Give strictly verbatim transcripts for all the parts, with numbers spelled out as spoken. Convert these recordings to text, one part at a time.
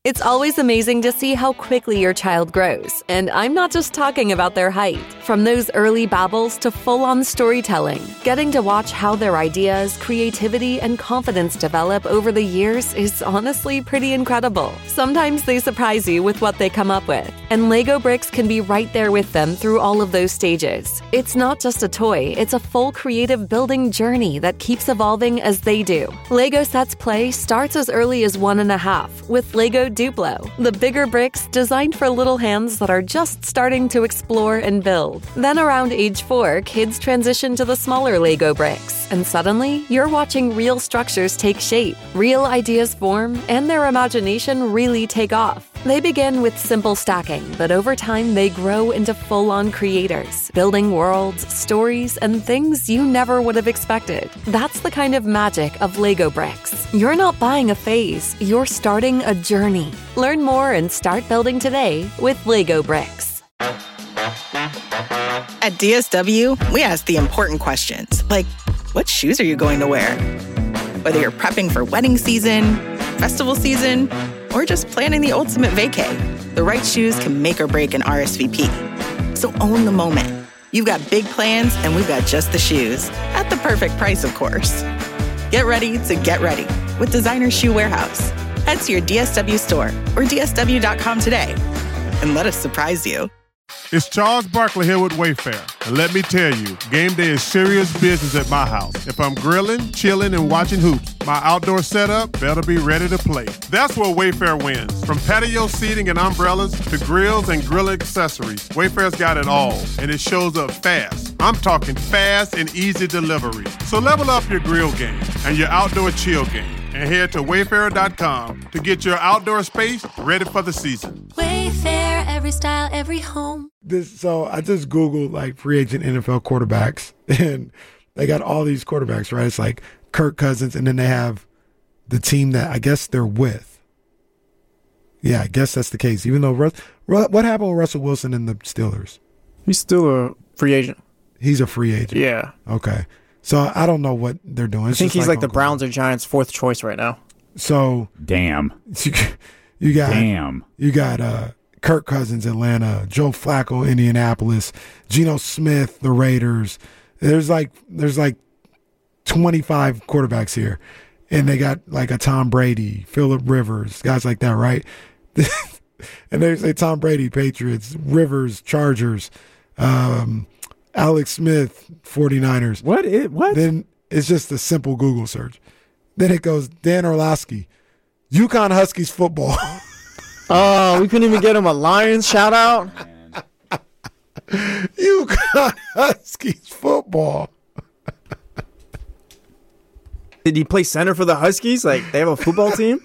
It's always amazing to see how quickly your child grows, and I'm not just talking about their height. From those early babbles to full-on storytelling, getting to watch how their ideas, creativity, and confidence develop over the years is honestly pretty incredible. Sometimes they surprise you with what they come up with, and Lego Bricks can be right there with them through all of those stages. It's not just a toy, it's a full creative building journey that keeps evolving as they do. Lego Sets Play starts as early as one and a half with Lego Duplo, the bigger bricks designed for little hands that are just starting to explore and build. Then around age four, kids transition to the smaller Lego bricks, and suddenly you're watching real structures take shape, real ideas form, and their imagination really take off. They begin with simple stacking, but over time they grow into full-on creators, building worlds, stories, and things you never would have expected. That's the kind of magic of Lego Bricks. You're not buying a phase, you're starting a journey. Learn more and start building today with Lego Bricks. At D S W, we ask the important questions, like, what shoes are you going to wear? Whether you're prepping for wedding season, festival season, or just planning the ultimate vacay, the right shoes can make or break an R S V P. So own the moment. You've got big plans, and we've got just the shoes. At the perfect price, of course. Get ready to get ready with Designer Shoe Warehouse. Head to your D S W store or D S W dot com today and let us surprise you. It's Charles Barkley here with Wayfair. And let me tell you, game day is serious business at my house. If I'm grilling, chilling, and watching hoops, my outdoor setup better be ready to play. That's where Wayfair wins. From patio seating and umbrellas to grills and grill accessories, Wayfair's got it all, and it shows up fast. I'm talking fast and easy delivery. So level up your grill game and your outdoor chill game, and head to wayfair dot com to get your outdoor space ready for the season. Wayfair, every style, every home. This, so I just Googled like free agent N F L quarterbacks, and they got all these quarterbacks, right? It's like Kirk Cousins, and then they have the team that I guess they're with. Yeah, I guess that's the case. Even though Russ, what happened with Russell Wilson and the Steelers? He's still a free agent. He's a free agent. Yeah. Okay. So I don't know what they're doing. It's I think he's like, like the Google. Browns or Giants' fourth choice right now. So damn, you, you got damn, you got uh, Kirk Cousins, Atlanta, Joe Flacco, Indianapolis, Geno Smith, the Raiders. There's like there's like twenty-five quarterbacks here, and they got like a Tom Brady, Phillip Rivers, guys like that, right? And they say Tom Brady, Patriots, Rivers, Chargers, um, Alex Smith, forty-niners. What? It, what? Then it's just a simple Google search. Then it goes Dan Orlovsky, UConn Huskies football. Oh, we couldn't even get him a Lions shout out. UConn Huskies football. Did he play center for the Huskies? Like they have a football team?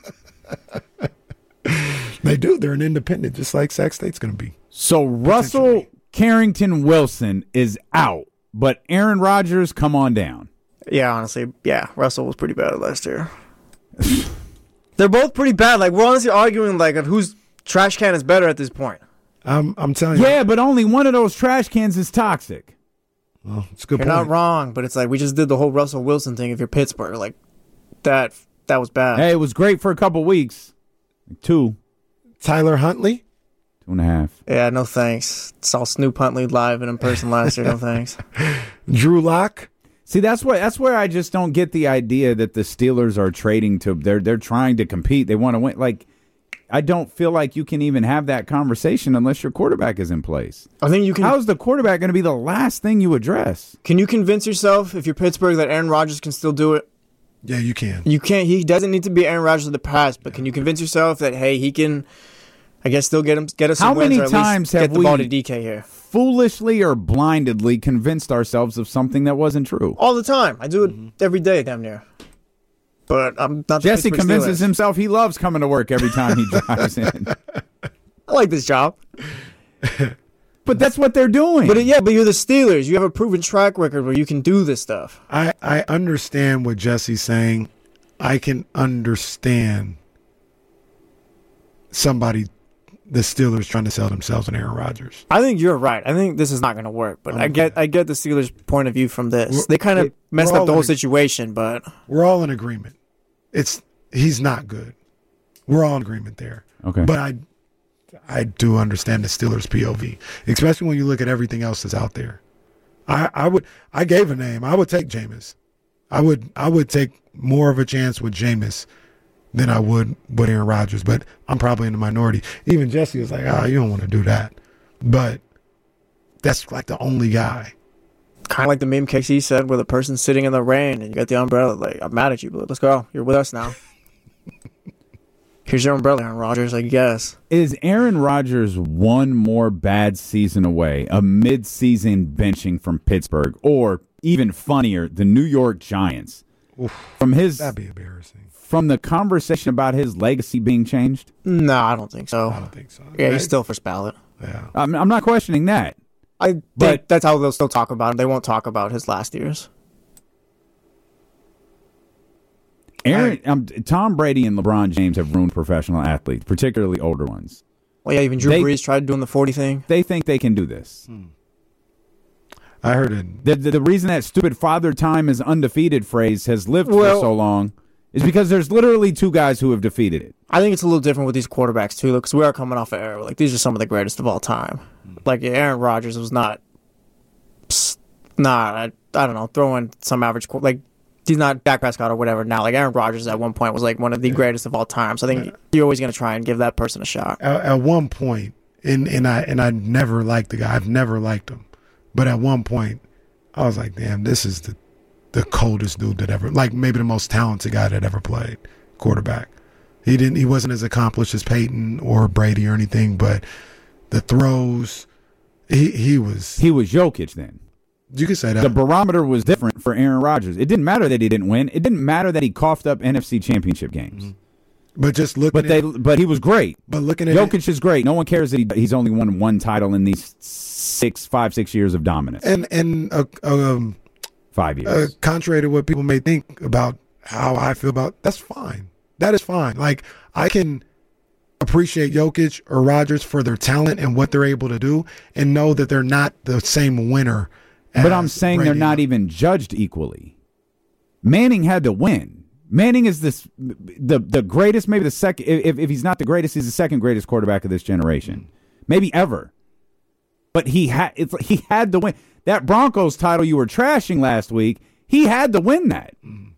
They do. They're an independent, just like Sac State's going to be. So Russell Carrington Wilson is out, but Aaron Rodgers, come on down. Yeah, honestly, yeah. Russell was pretty bad last year. They're both pretty bad. Like we're honestly arguing like of whose trash can is better at this point. I'm I'm telling you. Yeah, but only one of those trash cans is toxic. Well, it's a good You're point. not wrong, but it's like we just did the whole Russell Wilson thing. If you're Pittsburgh, like that, that was bad. Hey, it was great for a couple weeks. Two. Tyler Huntley? Two and a half. Yeah, no thanks. Saw Snoop Huntley live and in person last year. No thanks. Drew Lock? See, that's what that's where I just don't get the idea that the Steelers are trading to. They're they're trying to compete. They want to win. Like, I don't feel like you can even have that conversation unless your quarterback is in place. I think you can. How is the quarterback going to be the last thing you address? Can you convince yourself, if you're Pittsburgh, that Aaron Rodgers can still do it? Yeah, you can. You can't. He doesn't need to be Aaron Rodgers of the past, but can you convince yourself that hey, he can? I guess still get him get us some How wins, many or at times least have get the we ball to D K here? Foolishly or blindedly convinced ourselves of something that wasn't true? All the time. I do it mm-hmm. every day, damn near. But I'm not. Jesse the convinces Steelers. himself he loves coming to work every time he drives in. I like this job. But that's what they're doing. But yeah, but you're the Steelers. You have a proven track record where you can do this stuff. I, I understand what Jesse's saying. I can understand somebody, the Steelers, trying to sell themselves on Aaron Rodgers. I think you're right. I think this is not going to work. But okay. I get I get the Steelers' point of view from this. We're, they kind of messed up the whole situation, but we're all in agreement. It's he's not good. We're all in agreement there. Okay. But I I do understand the Steelers' P O V, especially when you look at everything else that's out there. I, I would I gave a name. I would take Jameis. I would I would take more of a chance with Jameis than I would with Aaron Rodgers, but I'm probably in the minority. Even Jesse was like, oh, you don't want to do that. But that's like the only guy. Kind of like the meme K C said, where the person's sitting in the rain and you got the umbrella. Like, I'm mad at you, but let's go. You're with us now. Here's your umbrella, Aaron Rodgers, I guess. Is Aaron Rodgers one more bad season away, a mid-season benching from Pittsburgh, or even funnier, the New York Giants? Oof, from his that'd be embarrassing. From the conversation about his legacy being changed? No, I don't think so. I don't think so. Yeah, he's still first ballot. Yeah, I'm, I'm not questioning that. I think But- that's how they'll still talk about him. They won't talk about his last years. Aaron, um, Tom Brady and LeBron James have ruined professional athletes, particularly older ones. Well, yeah, even Drew They- Brees tried doing the forty thing. They think they can do this. I heard it. The, the, the reason that stupid father time is undefeated phrase has lived Well- for so long is because there's literally two guys who have defeated it. I think it's a little different with these quarterbacks, too, because we are coming off an era. Like, these are some of the greatest of all time. Like, Aaron Rodgers was not, psst, not, I, I don't know, throwing some average, qu- like, he's not Dak Prescott or whatever now. Like, Aaron Rodgers at one point was, like, one of the greatest of all time. So I think you're always going to try and give that person a shot. At, at one point, and, and I and I never liked the guy. I've never liked him. But at one point, I was like, damn, this is the the coldest dude that ever, like maybe the most talented guy that ever played quarterback. He didn't. He wasn't as accomplished as Peyton or Brady or anything, but the throws, he he was. He was Jokic then. You could say that. The barometer was different for Aaron Rodgers. It didn't matter that he didn't win. It didn't matter that he coughed up N F C championship games. Mm-hmm. But just looking But they, at, but he was great. but looking at Jokic it, is great. No one cares that he, he's only won one title in these six, five, six years of dominance. and and uh, um, Five uh, years. contrary to what people may think about how I feel about, that's fine. That is fine. Like, I can appreciate Jokic or Rodgers for their talent and what they're able to do, and know that they're not the same winner. But I'm as saying they're Brady. not even judged equally. Manning had to win. Manning is this the the greatest, maybe the second. If if he's not the greatest, he's the second greatest quarterback of this generation, maybe ever. But he had it's he had to win that Broncos title you were trashing last week. He had to win that.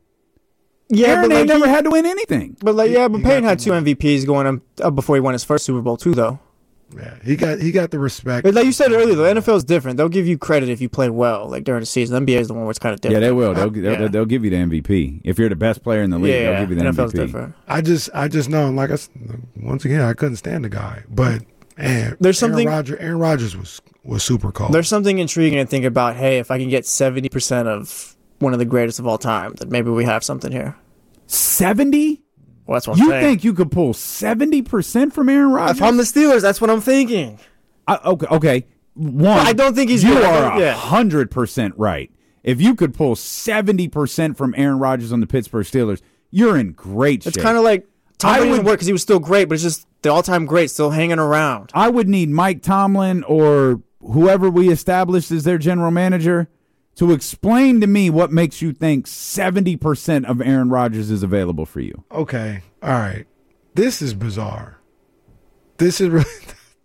Yeah, Aaron but ain't like, never he- had to win anything. but like, yeah, but he Payton got had the two M V Ps going up, up before he won his first Super Bowl, too, though. Yeah, he got he got the respect. But like you said earlier, the N F L is different. They'll give you credit if you play well, like during the season. The N B A is the one where it's kind of Yeah, different. they will. They'll, they'll, Yeah. they'll give you the M V P if you're the best player in the league. Yeah, They'll give you the N F L's M V P. different. I just I just know, like I s- once again, I couldn't stand the guy, but man, There's something- Aaron Rodgers, Aaron Rodgers was was super cold. There's something intriguing to think about. Hey, if I can get seventy percent of one of the greatest of all time, then maybe we have something here. Seventy? Well, that's what I'm You saying. think you could pull seventy percent from Aaron Rodgers? If I'm the Steelers, that's what I'm thinking. I, okay, okay. One, I don't think he's You good. are Yeah. hundred percent right. If you could pull seventy percent from Aaron Rodgers on the Pittsburgh Steelers, you're in great shape. It's kind of like Tom I Brady would- didn't work because he was still great, but it's just the all-time great still hanging around. I would need Mike Tomlin or whoever we established as their general manager to explain to me what makes you think seventy percent of Aaron Rodgers is available for you. Okay, all right. This is bizarre. This is really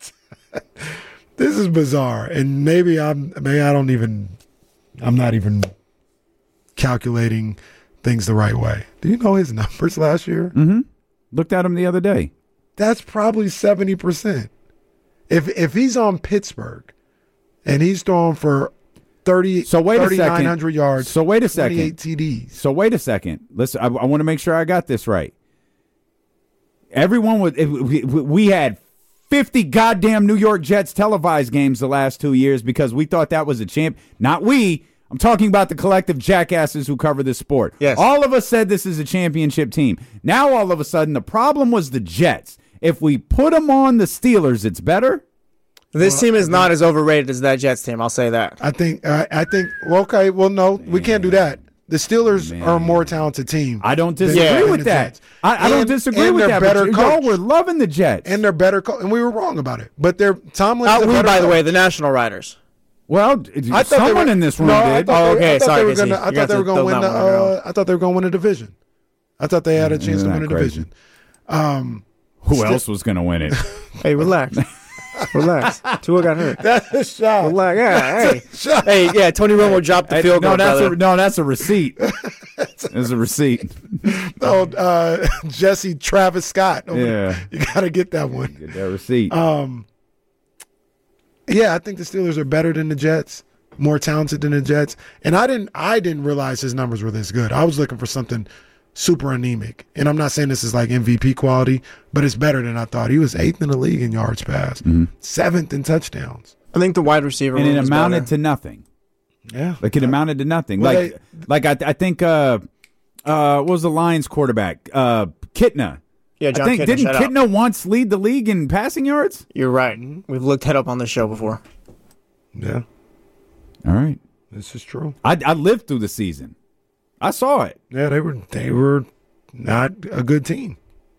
this is bizarre, and maybe I'm maybe I don't even I'm not even calculating things the right way. Do you know his numbers last year? Mm-hmm. Looked at him the other day. That's probably seventy percent. If if he's on Pittsburgh and he's throwing for thirty, So wait a second. thirty-nine hundred yards, So wait a second. twenty-eight T Ds. So wait a second. Listen, I, I want to make sure I got this right. Everyone was if we, we had fifty goddamn New York Jets televised games the last two years because we thought that was a champ. Not we. I'm talking about the collective jackasses who cover this sport. Yes. All of us said this is a championship team. Now all of a sudden the problem was the Jets. If we put them on the Steelers, it's better. This team is not as overrated as that Jets team. I'll say that. I think uh, I think well, okay, well no, we can't do that. The Steelers Man. are a more talented team. I don't than- disagree than with the that. Jets. I, I don't And- disagree and with they're that. better But y'all coach. were loving the Jets. and they're better, co- and we were wrong about it. But they're Tomlin's Not a we, better by the coach. way, the National Writers. well, I thought they someone were- in this room no, I did. thought Oh, they- okay, I thought sorry, they were Casey. gonna. I You got thought they to were going to throw win the. that one Uh, I thought they were going to win a division. I thought they had a chance Isn't to that win a crazy? division. Um, Who else was going to win it? Hey, relax. Relax. Tua got hurt. That's a shot. Relax. Yeah, hey. Shot. Hey, yeah, Tony Romo dropped the Hey, field goal. no, that's brother. a, no, that's a receipt. There's a receipt. Oh, uh, Jesse Travis Scott. Oh, Yeah. You got to get that one. Get that receipt. Um, yeah, I think the Steelers are better than the Jets, more talented than the Jets. And I didn't I didn't realize his numbers were this good. I was looking for something super anemic. And I'm not saying this is like M V P quality, but it's better than I thought. He was eighth in the league in yards passed, Mm-hmm. seventh in touchdowns. I think the wide receiver and room it is amounted better. to nothing. Yeah. Like it amounted to nothing. Well, like, they- like I, I think, uh, uh, what was the Lions quarterback? Uh, Kitna. Yeah, John I think Kitna, didn't shout out. Kitna once lead the league in passing yards? You're right. We've looked that up on the show before. Yeah, All right. this is true. I, I lived through the season. I saw it. Yeah, they were they were not a good team.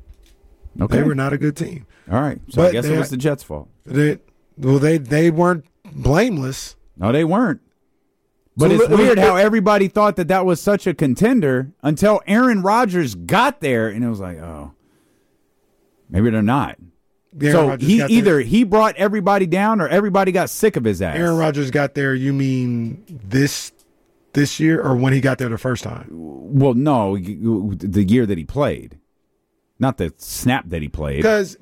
Okay. They were not a good team. All right. So I But guess they- it was the Jets' fault. They well they they weren't blameless. No, they weren't. But So it's li- weird li- how everybody thought that that was such a contender until Aaron Rodgers got there, and it was like, oh, maybe they're not. Aaron so Rodgers he got there- either he brought everybody down or everybody got sick of his ass. Aaron Rodgers got there. You mean this this year or when he got there the first time? Well, no, the year that he played, not the snap that he played. Because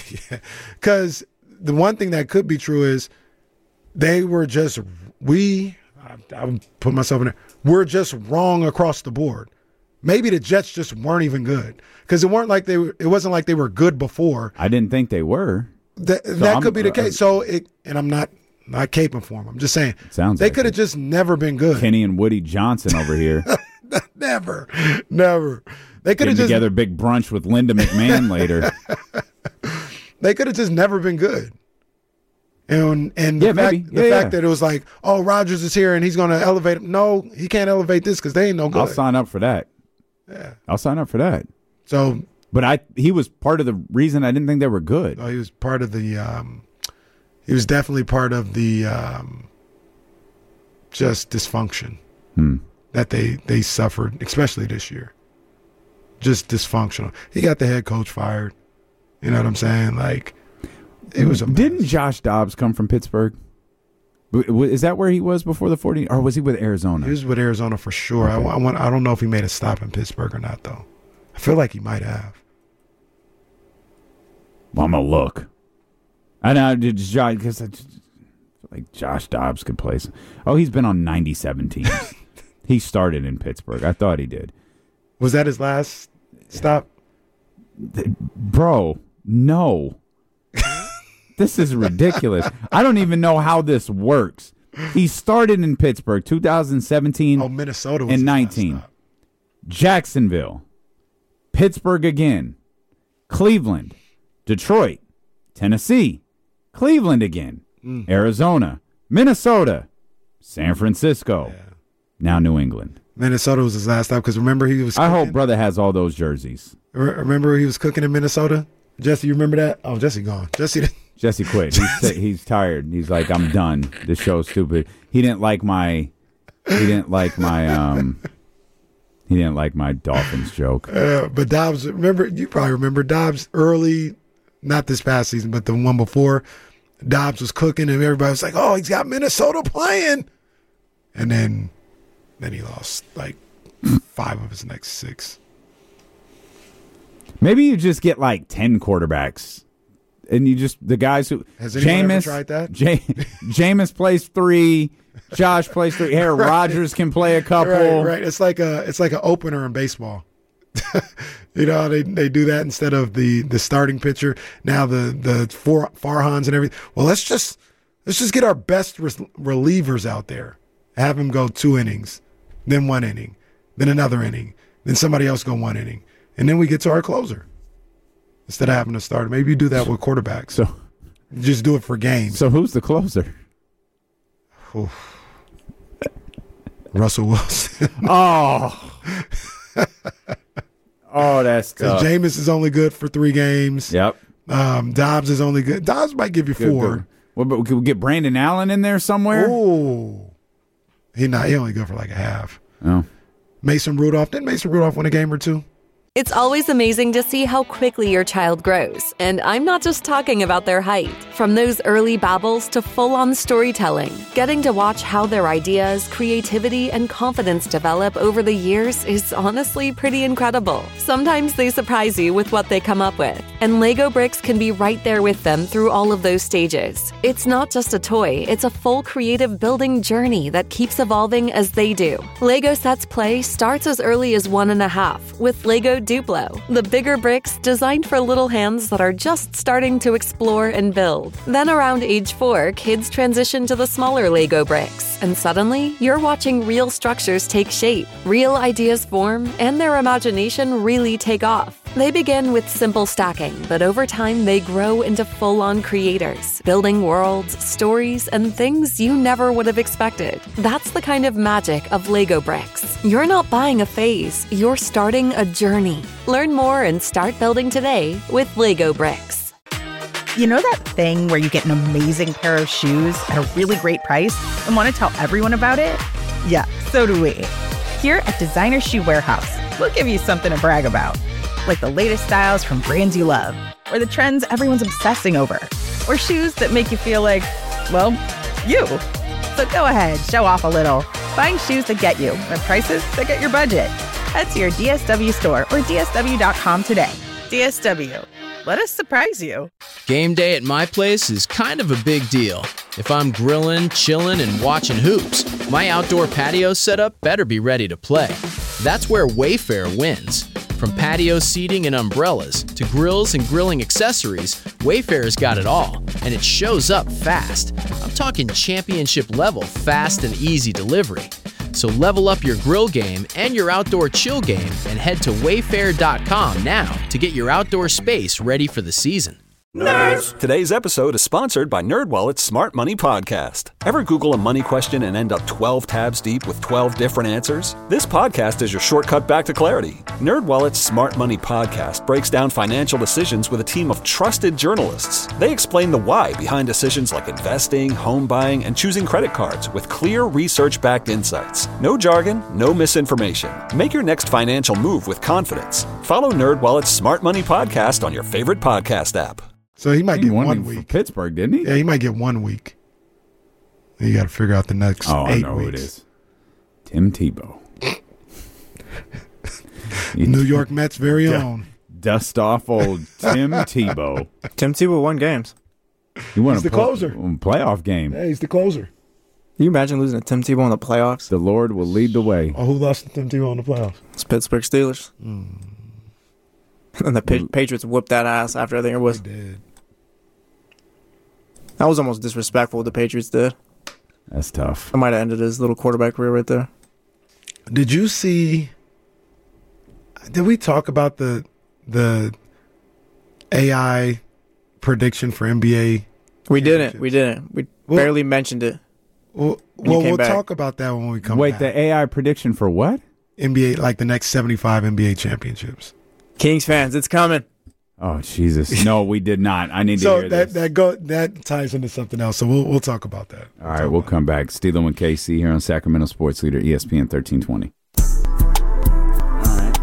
because the one thing that could be true is they were just we. I, I would put myself in there. We're just wrong across the board. Maybe the Jets just weren't even good because it weren't like they were. It wasn't like they were good before. I didn't think they were. That that I'm- could be the uh, case. So it, and I'm not not caping for them. I'm just saying sounds they like could have it. just never been good. Kenny and Woody Johnson over here Never, never. They could getting have just together big brunch with Linda McMahon later. they could have just never been good. And and the Yeah, fact, maybe. the Yeah, fact yeah. that it was like, oh, Rodgers is here and he's going to elevate him. No, he can't elevate this because they ain't no good. I'll sign up for that. Yeah. I'll sign up for that. So But I he was part of the reason I didn't think they were good. uh, he was part of the. Um, he was definitely part of the um, just dysfunction Hmm. that they they suffered, especially this year. Just dysfunctional. He got the head coach fired. You know what I'm saying? Like it was a mess. Didn't Josh Dobbs come from Pittsburgh? W- w- Is that where he was before the forty? Or was he with Arizona? He was with Arizona for sure. I, Okay. I, want, I don't know if he made a stop in Pittsburgh or not, though. I feel like he might have. Well, I'm gonna look. I know Josh because I just feel like Josh Dobbs could play. Some, oh, he's been on ninety-seven teams. He started in Pittsburgh. I thought he did. Was that his last stop? Bro, no. This is ridiculous. I don't even know how this works. He started in Pittsburgh two thousand seventeen Oh, Minnesota was and his last nineteen. stop. Jacksonville, Pittsburgh again, Cleveland, Detroit, Tennessee, Cleveland again, Mm. Arizona, Minnesota, San Francisco, now New England. Minnesota was his last stop because remember he was. I Cooking, hope brother has all those jerseys. Re- Remember he was cooking in Minnesota. Jesse, you remember that? Oh, Jesse gone. Jesse. Jesse quit. He's he's tired. He's like, I'm done. This show's stupid. He didn't like my. He didn't like my. Um. He didn't like my Dolphins joke. Uh, but Dobbs, remember, you probably remember Dobbs early, not this past season, but the one before. Dobbs was cooking and everybody was like, oh, he's got Minnesota playing. And then, then he lost like five of his next six. Maybe you just get like ten quarterbacks, and you just the guys who Has anyone ever Jameis tried that? Ja- Jameis plays three, Josh plays three. Here, Right. Rodgers can play a couple. Right, right. It's like a, it's like an opener in baseball. You know, they they do that instead of the the starting pitcher. Now the the four Farhans and everything. Well, let's just let's just get our best res- relievers out there. Have him go two innings, then one inning, then another inning, then somebody else go one inning, and then we get to our closer. Instead of having to start, maybe you do that with quarterbacks. So, Just do it for games. so who's the closer? Oof. Russell Wilson. Oh, oh, that's Because tough. Jameis is only good for three games. Yep. Um, Dobbs is only good. Dobbs might give you Good, four. good. What about could we get Brandon Allen in there somewhere? Ooh. He not he only good for like a half. Oh. Mason Rudolph. Didn't Mason Rudolph win a game or two? It's always amazing to see how quickly your child grows, and I'm not just talking about their height. From those early babbles to full-on storytelling, getting to watch how their ideas, creativity, and confidence develop over the years is honestly pretty incredible. Sometimes they surprise you with what they come up with, and Lego Bricks can be right there with them through all of those stages. It's not just a toy, it's a full creative building journey that keeps evolving as they do. Lego Sets Play starts as early as one and a half with Lego Duplo, the bigger bricks designed for little hands that are just starting to explore and build. Then around age four, kids transition to the smaller Lego bricks, and suddenly you're watching real structures take shape, real ideas form, and their imagination really take off. They begin with simple stacking, but over time they grow into full-on creators, building worlds, stories, and things you never would have expected. That's the kind of magic of Lego Bricks. You're not buying a phase, you're starting a journey. Learn more and start building today with Lego Bricks. You know that thing where you get an amazing pair of shoes at a really great price and want to tell everyone about it? Yeah, so do we. Here at Designer Shoe Warehouse, we'll give you something to brag about. Like the latest styles from brands you love, or the trends everyone's obsessing over, or shoes that make you feel like, well, you. So go ahead, show off a little. Find shoes that get you at prices that get your budget. Head to your D S W store or D S W dot com today. D S W, let us surprise you. Game day at my place is kind of a big deal. If I'm grilling, chilling, and watching hoops, my outdoor patio setup better be ready to play. That's where Wayfair wins. From patio seating and umbrellas to grills and grilling accessories, Wayfair's got it all, and it shows up fast. I'm talking championship level fast and easy delivery. So level up your grill game and your outdoor chill game and head to wayfair dot com now to get your outdoor space ready for the season. Nerds! Today's episode is sponsored by NerdWallet's Smart Money Podcast. Ever Google a money question and end up twelve tabs deep with twelve different answers? This podcast is your shortcut back to clarity. NerdWallet's Smart Money Podcast breaks down financial decisions with a team of trusted journalists. They explain the why behind decisions like investing, home buying, and choosing credit cards with clear research-backed insights. No jargon, no misinformation. Make your next financial move with confidence. Follow NerdWallet's Smart Money Podcast on your favorite podcast app. So he might He get won one for week. Pittsburgh, didn't he? Yeah, he might get one week. You got to figure out the next Oh, I eight know who it weeks. is. Tim Tebow. New York Mets' very Yeah. own. Dust off old Tim Tebow. Tim Tebow won games. He won He's a the closer. pl- playoff game. Yeah, he's the closer. Can you imagine losing to Tim Tebow in the playoffs? The Lord will lead the way. Oh, who lost to Tim Tebow in the playoffs? It's Pittsburgh Steelers. And the Pa- Patriots whooped that ass after I think it was. They did. That was almost disrespectful what the Patriots did. That's tough. I might have ended his little quarterback career right there. Did you see? Did we talk about the the A I prediction for N B A? We didn't. We didn't. We Well- barely mentioned it. Well, you well came we'll back. talk about that when we come Wait, back. the A I prediction for what? N B A, like the next seventy-five N B A championships. Kings fans, it's coming. Oh, Jesus. No, we did not. I need to So hear that this. that go that ties into something else. So we'll we'll talk about that. All right, we'll come back. Steeler with K C here on Sacramento Sports Leader, E S P N thirteen twenty. All right.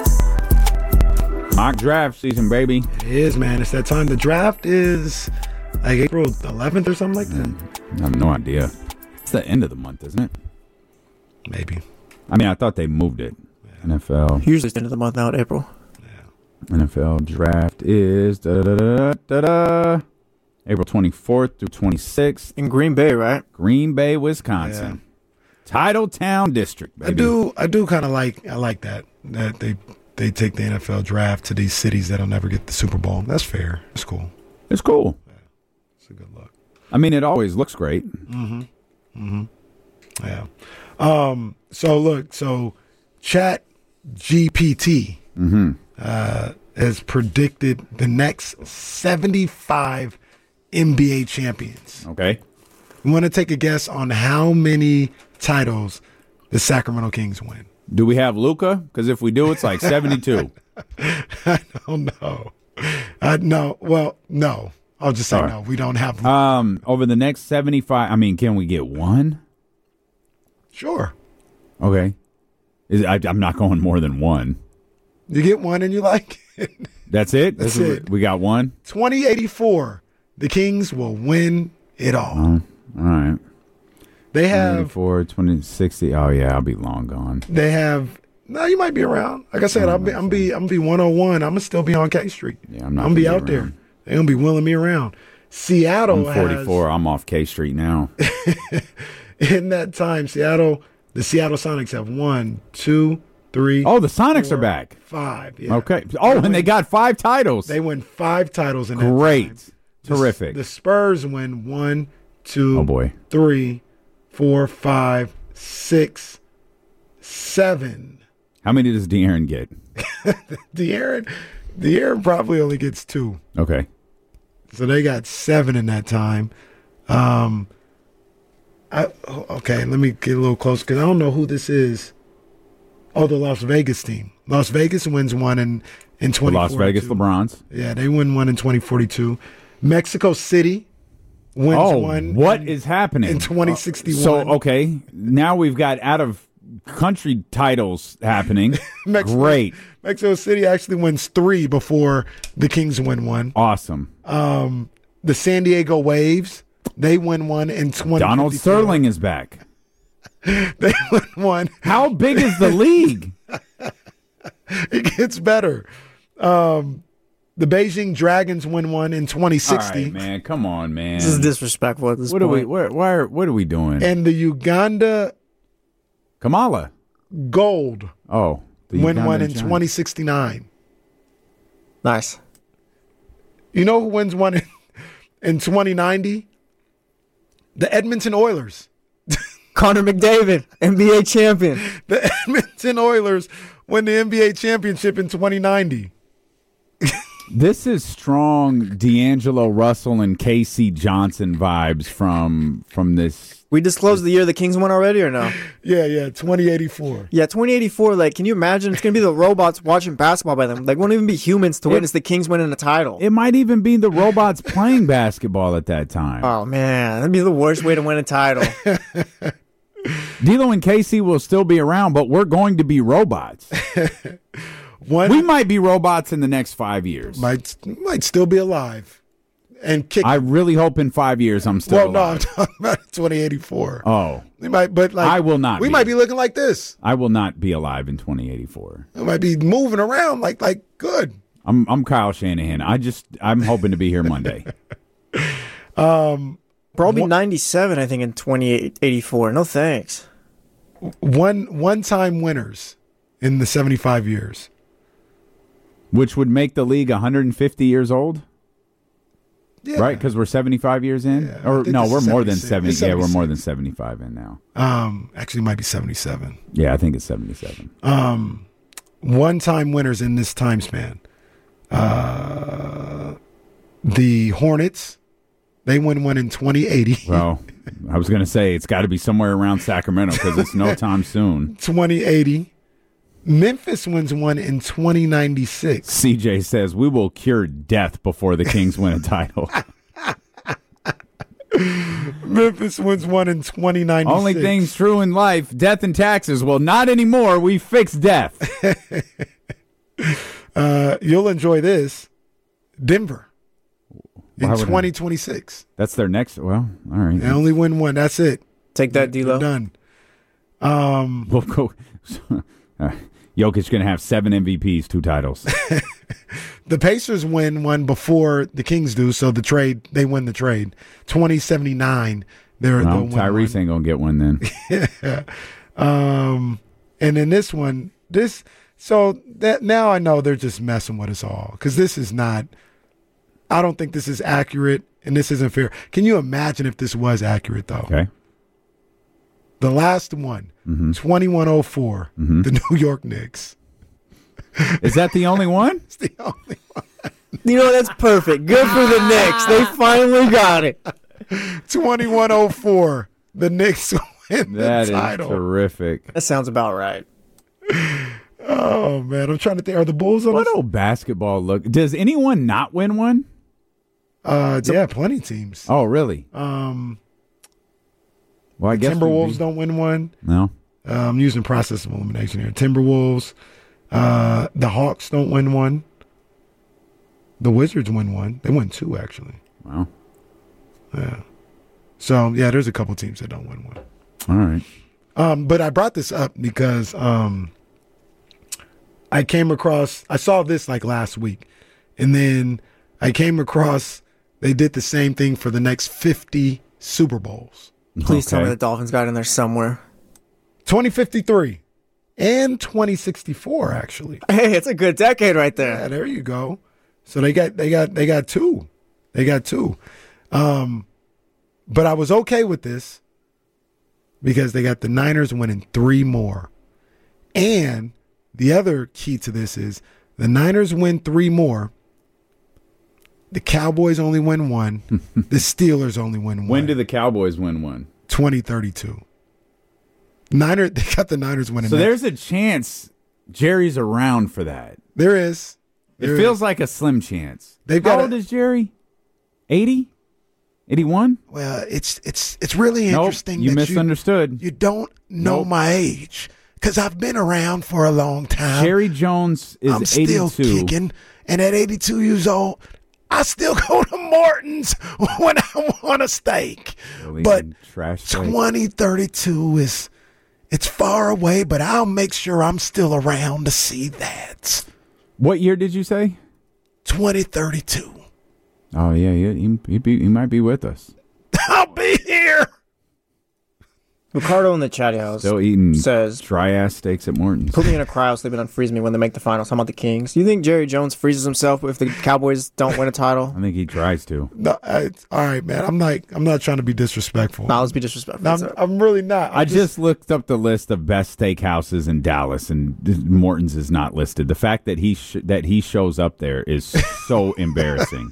Mock draft season, baby. It is, man. It's that time. The draft is like April eleventh or something like that. I have no idea. It's the end of the month, isn't it? Maybe. I mean, I thought they moved it. N F L. Usually it's the end of the month now, in April. N F L draft is da da da da da. April twenty-fourth through twenty-sixth. In Green Bay, right? Green Bay, Wisconsin. Titletown District, baby. I do. I do kind of like. I like that. That they they take the N F L draft to these cities that'll never get the Super Bowl. That's fair. It's cool. It's cool. It's a good look. I mean, it always looks great. Mm-hmm. Mm-hmm. Yeah. Um. So look. So, Chat G P T Mm-hmm. uh, has predicted the next seventy-five N B A champions. Okay. You want to take a guess on how many titles the Sacramento Kings win? Do we have Luca? Because if we do, it's like seventy-two. I don't know. I no. Well, no. I'll just say All right. no. We don't have. Um, over the next seventy-five, I mean, can we get one? Sure. Okay. Is I, I'm not going more than one. You get one and you like it. That's it? That's This is- it. We got one? twenty eighty-four. The Kings will win it all. Oh, all right. They have eighty-four, twenty, sixty. Oh, yeah, I'll be long gone. They have. No, you might be around. Like I said, I'll be. I'm be. I'm be one oh one. I'm gonna still be on K Street. Yeah, I'm not I'm gonna be gonna out be there. around. They're gonna be wheeling me around. Seattle I'm forty-four. I'm off K Street now. has in that time. Seattle. The Seattle Sonics have one, two, three. Oh, the Sonics four, are back. Five. Yeah. Okay. Oh, and they got five titles. They win five titles in that Great. time. The- Terrific. The Spurs win one, two, Oh, boy. three, four, five, six, seven. How many does De'Aaron get? De'Aaron, De'Aaron probably only gets two. Okay. So they got seven in that time. Um, I, okay, let me get a little close because I don't know who this is. Oh, the Las Vegas team. Las Vegas wins one in, in The twenty Las forty-two. Vegas LeBrons. Yeah, they win one in twenty forty-two. Mexico City wins Oh, one. what in, is happening? in twenty sixty-one. So, okay, now we've got out of country titles happening. Mexico, Great. Mexico City actually wins three before the Kings win one. Awesome. Um, the San Diego Waves, they win one in twenty. Donald Sterling is back. They win one. How big is the league? It gets better. Um, the Beijing Dragons win one in twenty sixty. All right, man, come on, man. This is disrespectful at this what point. are we? Where, why are, what are we doing? And the Uganda Kamala. Gold Oh, the win Uganda one in Giants. twenty sixty-nine. Nice. You know who wins one in, in twenty ninety? The Edmonton Oilers. Connor McDavid, N B A champion. The Edmonton Oilers win the N B A championship in twenty ninety. This is strong D'Angelo Russell and K C Johnson vibes from from this. We disclosed the year the Kings won already, or no? Yeah, yeah, twenty eighty-four. Yeah, twenty eighty-four. Like, can you imagine? It's gonna be the robots watching basketball by them. Like, won't even be humans to witness the Kings winning a title. It might even be the robots playing basketball at that time. Oh man, that'd be the worst way to win a title. D'Lo and K C will still be around, but we're going to be robots. One We might be robots in the next five years. might might still be alive and kick. I really hope in five years I'm still well, no, I'm alive. talking about twenty eighty-four. Oh, We might, but like I will not We be. might be looking like this. I will not be alive in twenty eighty-four. We might be moving around like like good. I'm I'm Kyle Shanahan. I just I'm hoping to be here Monday. Um, Bro, I'll be ninety-seven, I think, in twenty eighty-four. No thanks. one one time winners in the seventy-five years. Which would make the league one hundred fifty years old, Yeah. right? Because we're seventy-five years in, Yeah, I or think no, it's we're more than seventy-six. seventy. It's Yeah, we're more seventy-six. than seventy-five in now. Um, actually, it might be seventy-seven. Yeah, I think it's seventy-seven. Um, one time winners in this time span. Uh, the Hornets, they win one in twenty eighty. Well, I was going to say it's got to be somewhere around Sacramento because it's no time soon. twenty eighty. Memphis wins one in twenty ninety-six. C J says we will cure death before the Kings win a title. Memphis wins one in twenty ninety-six. Only things true in life: death and taxes. Well, not anymore. We fixed death. Uh, you'll enjoy this. Denver in Why would I- twenty twenty-six. That's their next. Well, all right. They only win one. That's it. Take that, They're D-Lo. done. Um, We'll go. Uh, Jokic going to have seven M V Ps, two titles. the Pacers win one before the Kings do, so the trade they win the trade. twenty seventy-nine. They're Well, they'll win Tyrese one. ain't going to get one then. Yeah. Um, and then this one, this so that now I know they're just messing with us all because this is not. I don't think this is accurate, and this isn't fair. Can you imagine if this was accurate though? Okay. The last one, Mm-hmm. twenty-one oh four, the New York Knicks. Is that the only one? It's the only one. You know, that's perfect. Good for the Knicks. They finally got it. twenty-one oh four, the Knicks win the That is title. terrific. That sounds about right. Oh man, I'm trying to think. Are the Bulls on? What this? old basketball look? Does anyone not win one? Uh, yeah, plenty of teams. Oh, really? Um, Well, I guess we'd Timberwolves be- don't win one. No. Uh, I'm using process of elimination here. Timberwolves, Uh, the Hawks don't win one. The Wizards win one. They win two, actually. Wow. Yeah. So, yeah, there's a couple teams that don't win one. All right. Um, but I brought this up because um, I came across, I saw this like last week, and then I came across, they did the same thing for the next fifty Super Bowls. Please tell me Okay. the Dolphins got in there somewhere. twenty fifty-three and twenty sixty-four, actually. Hey, it's a good decade right there. Yeah, there you go. So they got they got they got two. They got two. Um, but I was okay with this because they got the Niners winning three more. And the other key to this is the Niners win three more. The Cowboys only win one. The Steelers only win one. When do the Cowboys win one? twenty thirty-two. Niner, they got the Niners winning. So that. there's a chance Jerry's around for that. There is. It There feels is. like a slim chance. They've How got old a- is Jerry? eighty? eighty-one? Well, it's it's it's really Nope, interesting. you that misunderstood. You, you don't know Nope. my age because I've been around for a long time. Jerry Jones is I'm still eighty-two. kicking, and at eighty-two years old, I still go to Morton's when I want a steak. Really But trash steak. twenty thirty-two is it's far away, but I'll make sure I'm still around to see that. What year did you say? twenty thirty-two. Oh yeah, he he, he, be, he might be with us. I'll be here. Ricardo in the chat house Still eating says, dry ass steaks at Morton's. put me in a cryo sleep and unfreeze me when they make the finals. How about the Kings? Do you think Jerry Jones freezes himself if the Cowboys don't win a title? I think he tries to. No, I, all right, man. I'm not. I'm not trying to be disrespectful. No, let's be disrespectful. I'm, That's it. I'm really not. I'm I just looked up the list of best steakhouses in Dallas, and Morton's is not listed. The fact that he sh- that he shows up there is so embarrassing.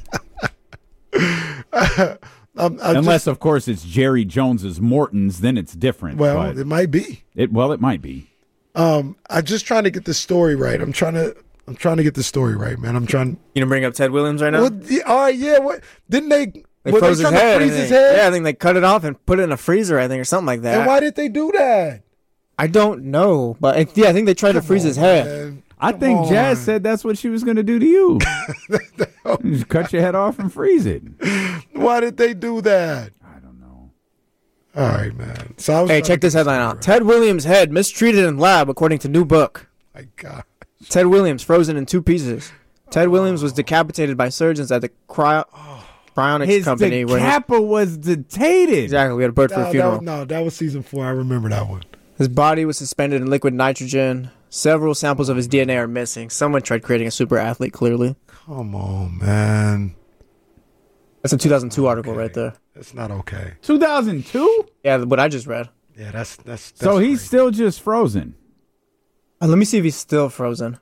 I'm, I Unless, just, of course, it's Jerry Jones's Morton's, then it's different. well, but it might be. it well, it might be. Um, I'm just trying to get the story right. I'm trying to. I'm trying to get the story right, man. I'm trying. You gonna bring up Ted Williams right now? Well, yeah, all right, yeah. What didn't they? They were froze they his trying to head. I freeze his think. head? Yeah, I think they cut it off and put it in a freezer, I think, or something like that. And why did they do that? I don't know, but I, yeah, I think they tried to freeze his head. Man. I Come think Jazz on. said that's what she was going to do to you. Just cut your head off and freeze it. Why did they do that? I don't know. All right, man. So I was Hey, trying check to this get headline the out. story Ted Williams' head mistreated in lab, according to new book. right. My God. Ted Williams frozen in two pieces. Ted Williams was decapitated by surgeons at the cryo- cryonics His company. where his, Kappa was detated. exactly, we had a bird for No, a that funeral. was, no, that was season four. I remember that one. His body was suspended in liquid nitrogen. Several samples of his D N A are missing. Someone tried creating a super athlete, clearly. Come on, man. That's a two thousand two article Okay. right there. That's not okay. two thousand two? Yeah, what I just read. Yeah, that's that's. that's So he's crazy. still just frozen. Uh, let me see if he's still frozen.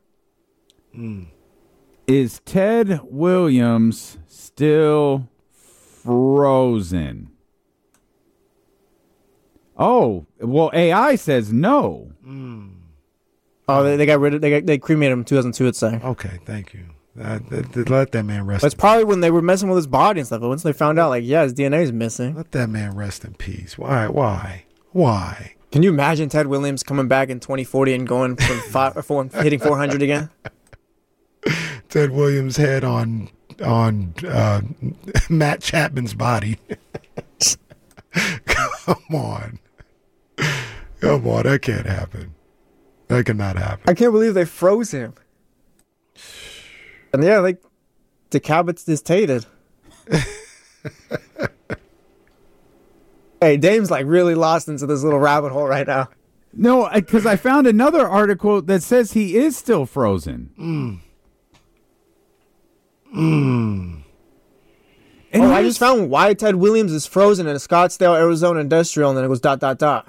Is Ted Williams still frozen? Oh, well, A I says no. Oh, they, they got rid of they got, they cremated him in two thousand two. It's saying. Okay, thank you. Uh, th- th- let that man rest. That's probably when they were messing with his body and stuff. But once they found out, like, yeah, his D N A is missing. Let that man rest in peace. Why? Why? Why? Can you imagine Ted Williams coming back in twenty forty and going from five or four, hitting four hundred again? Ted Williams' head on on uh, Matt Chapman's body. Come on, come on, that can't happen. That cannot happen. I can't believe they froze him. And yeah, like decapitated. Hey, Dame's like really lost into this little rabbit hole right now. No, because I found another article that says he is still frozen. Mm. And Oh, I here's- just found why Ted Williams is frozen in a Scottsdale, Arizona industrial, and then it goes dot dot dot.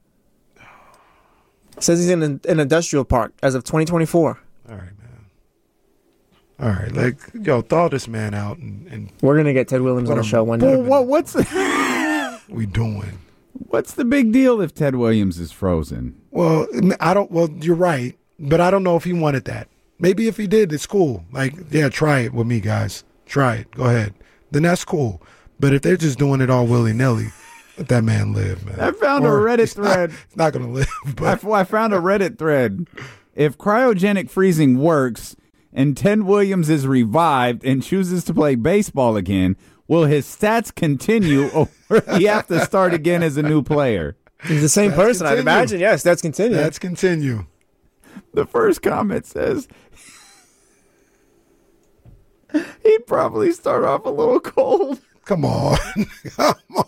It says he's in an, an industrial park as of twenty twenty-four. All right, man. All right, like yo, thaw this man out, and, and We're gonna get Ted Williams on the show one day. Well, what, what's we doing. what's the big deal if Ted Williams is frozen? Well, I don't. Well, you're right, but I don't know if he wanted that. Maybe if he did, it's cool. Like, yeah, try it with me, guys. Try it. Go ahead. Then that's cool. But if they're just doing it all willy nilly, let that man live, man. I found a Or Reddit he's not- thread. He's not gonna live. I, But I found a Reddit thread if cryogenic freezing works and Ted Williams is revived and chooses to play baseball again, will his stats continue or will he have to start again as a new player? He's the same Stats person, I'd continue. imagine. Yes, that's continue. Let's continue. The first comment says he'd probably start off a little cold. Come on. Come on.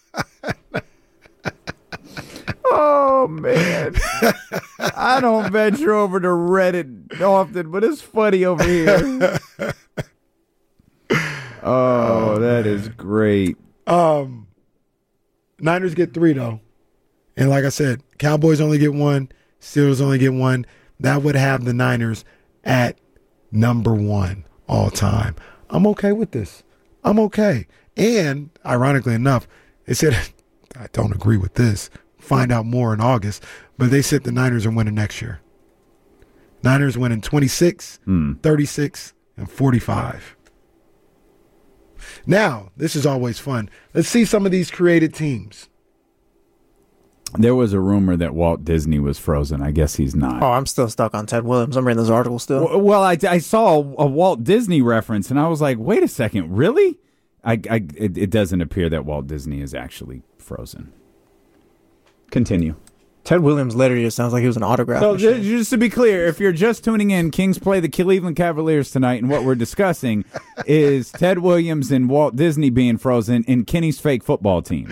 Oh, man. I don't venture over to Reddit often, but it's funny over here. Oh, that is great. Um, Niners get three, though. And like I said, Cowboys only get one. Steelers only get one. That would have the Niners at number one all time. I'm okay with this. I'm okay. And, ironically enough, they said, I don't agree with this. Find out more in August. But they said the Niners are winning next year. Niners winning twenty-six, Hmm. thirty-six, and forty-five. Now, this is always fun. Let's see some of these created teams. There was a rumor that Walt Disney was frozen. I guess he's not. Oh, I'm still stuck on Ted Williams. I'm reading this article still. Well, well, I, I saw a, a Walt Disney reference, and I was like, wait a second, really? I, I, it, it doesn't appear that Walt Disney is actually frozen. Continue. Ted Williams literally just sounds like he was an autograph So machine. ju- just to be clear, if you're just tuning in, Kings play the Cleveland Cavaliers tonight, and what we're discussing is Ted Williams and Walt Disney being frozen in Kenny's fake football team.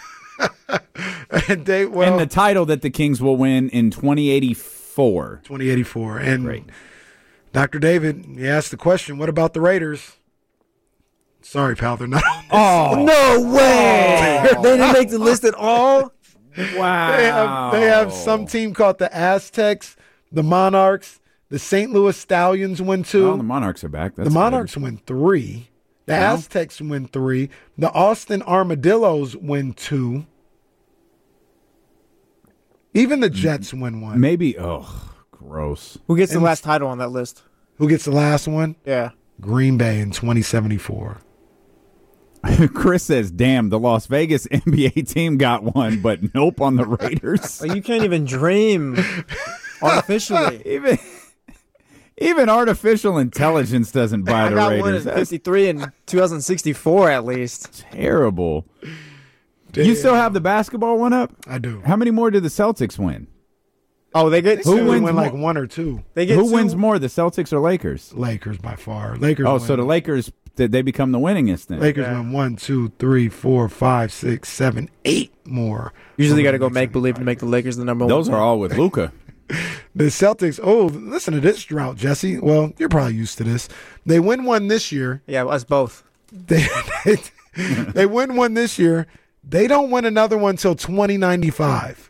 and they, well, and the title that the Kings will win in twenty eighty-four. twenty eighty-four. And Great. Doctor David, he asked the question, what about the Raiders? Sorry, pal, they're not on this. Oh, No way! They didn't make the list at all? wow. They have, they have some team called the Aztecs, the Monarchs, the Saint Louis Stallions win two. Oh, the Monarchs are back. That's the good. Monarchs win three. The Yeah. Aztecs win three. The Austin Armadillos win two. Even the Jets win one. Maybe, oh, gross. Who gets the And- last title on that list? Who gets the last one? Yeah. Green Bay in twenty seventy-four. Chris says, damn, the Las Vegas N B A team got one, but nope on the Raiders. Like, you can't even dream artificially. even even artificial intelligence doesn't buy I the got one Raiders. in That's fifty-three and two thousand sixty-four at least. terrible. You still have the basketball one up? I do. How many more did the Celtics win? Oh, they get Who two. Who wins win like more? one or two? They get Who two. wins more, the Celtics or Lakers? Lakers by far. Lakers. Oh, win. so the Lakers, did they become the winningest then? Lakers Yeah. win one, two, three, four, five, six, seven, eight more. Usually got Over to the go next make believe to seventy-five. make the Lakers the number one. Those are all with Luka. The Celtics. Oh, listen to this drought, Jesse. Well, you're probably used to this. They win one this year. Yeah, us both. They they, they win one this year. They don't win another one till twenty ninety-five.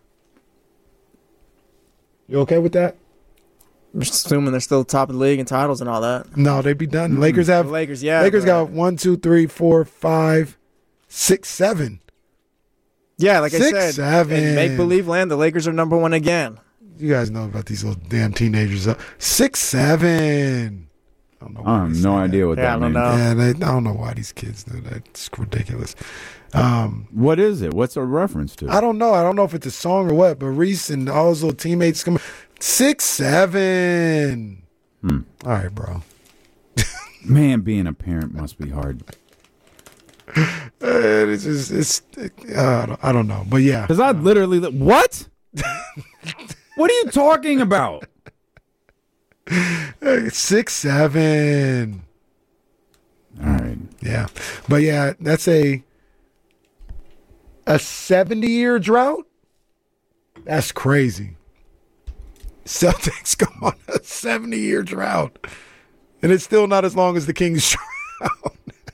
You okay with that? I'm just assuming they're still top of the league in titles and all that. No, they'd be done. Lakers have The Lakers, yeah. Lakers but- got one, two, three, four, five, six, seven. Yeah, like Six, I said, seven. in make believe land, the Lakers are number one again. You guys know about these little damn teenagers. Six, seven. I don't know. why I they have say no that. idea what Yeah, I that don't means. know. Yeah, they, I don't know why these kids do that. It's ridiculous. Um, What is it? What's a reference to? I don't know. I don't know if it's a song or what, but Reese and all his little teammates come. Six, seven. Hmm. All right, bro. Man, being a parent must be hard. Uh, it's just, it's, uh, I don't- I don't know. But yeah. Because I literally, li- what? What are you talking about? Uh, Six, seven. All right. Yeah. But yeah, that's a a seventy year drought. That's crazy. Celtics go on a seventy year drought. And it's still not as long as the Kings drought.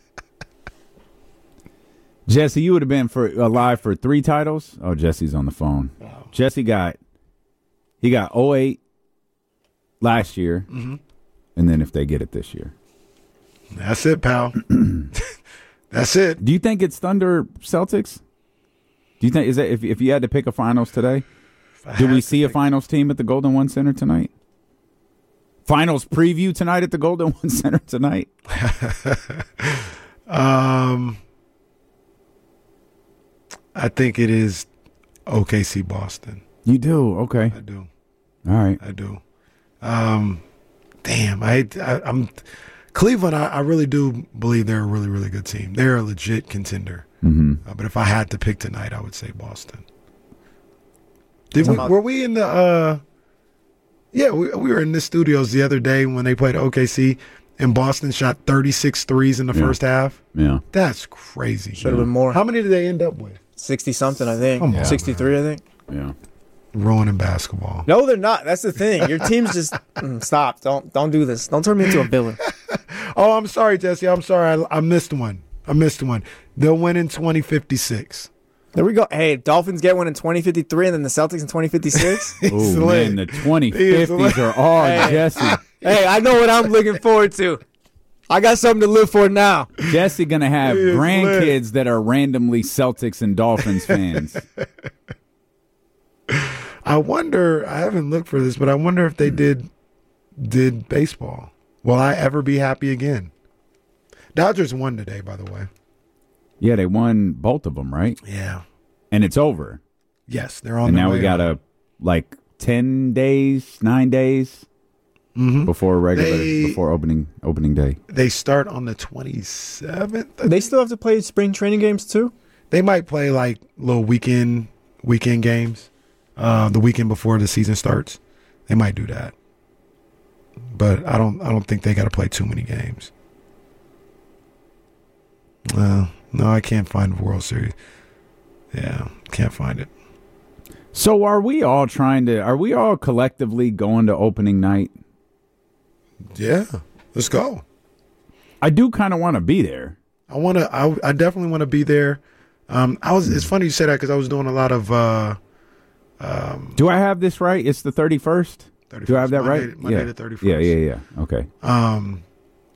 Jesse, you would have been for alive for three titles. Oh, Jesse's on the phone. Oh. Jesse got he got oh eight last year, Mm-hmm. and then if they get it this year, That's it, pal. That's it. do you think it's Thunder Celtics? Do you think is that if if you had to pick a finals today? Do we see a finals team at the Golden One Center tonight? Finals preview tonight at the Golden One Center tonight. Um, I think it is O K C Boston. You do okay. I do. All right. I do. Um, damn, I, I I'm Cleveland. I, I really do believe they're a really, really good team. They're a legit contender. Mm-hmm. Uh, but if I had to pick tonight, I would say Boston. Did we, were we in the? Uh, yeah, we, we were in the studios the other day when they played O K C, and Boston shot thirty-six threes in the Yeah. first half. Yeah. That's crazy. Should have been more. How many did they end up with? sixty something, I think. Come on, sixty-three, I think. Yeah. Ruining basketball. No, they're not. That's the thing. Your team's just mm, stop. Don't don't do this. Don't turn me into a villain. Oh, I'm sorry, Jesse. I'm sorry. I, I missed one. I missed one. They'll win in twenty fifty-six. There we go. Hey, Dolphins get one in twenty fifty-three, and then the Celtics in twenty fifty-six. Oh man, the twenty fifties are all Hey. Jesse. Hey, I know what I'm looking forward to. I got something to live for now. Jesse gonna have He is grandkids that are randomly Celtics and Dolphins fans. I wonder. I haven't looked for this, but I wonder if they did did baseball. Will I ever be happy again? Dodgers won today, by the way. Yeah, they won both of them, right? Yeah. And it's over. Yes, they're on. And their now way we got out. a like ten days, nine days Mhm. before regular They- before opening opening day. They start on the twenty-seventh. They still have to play spring training games too. They might play like little weekend weekend games, uh, the weekend before the season starts. They might do that, but I don't. I don't think they got to play too many games. Uh, no, I can't find the World Series. Yeah, can't find it. So are we all trying to? Are we all collectively going to opening night? Yeah, let's go. I do kind of want to be there. I want to. I, I definitely want to be there. Um, I was. It's funny you say that because I was doing a lot of. Uh, um, Do I have this right? It's the thirty-first? Do I have that Monday- right? Monday yeah. the thirty-first. Yeah, yeah, yeah. Okay. Um,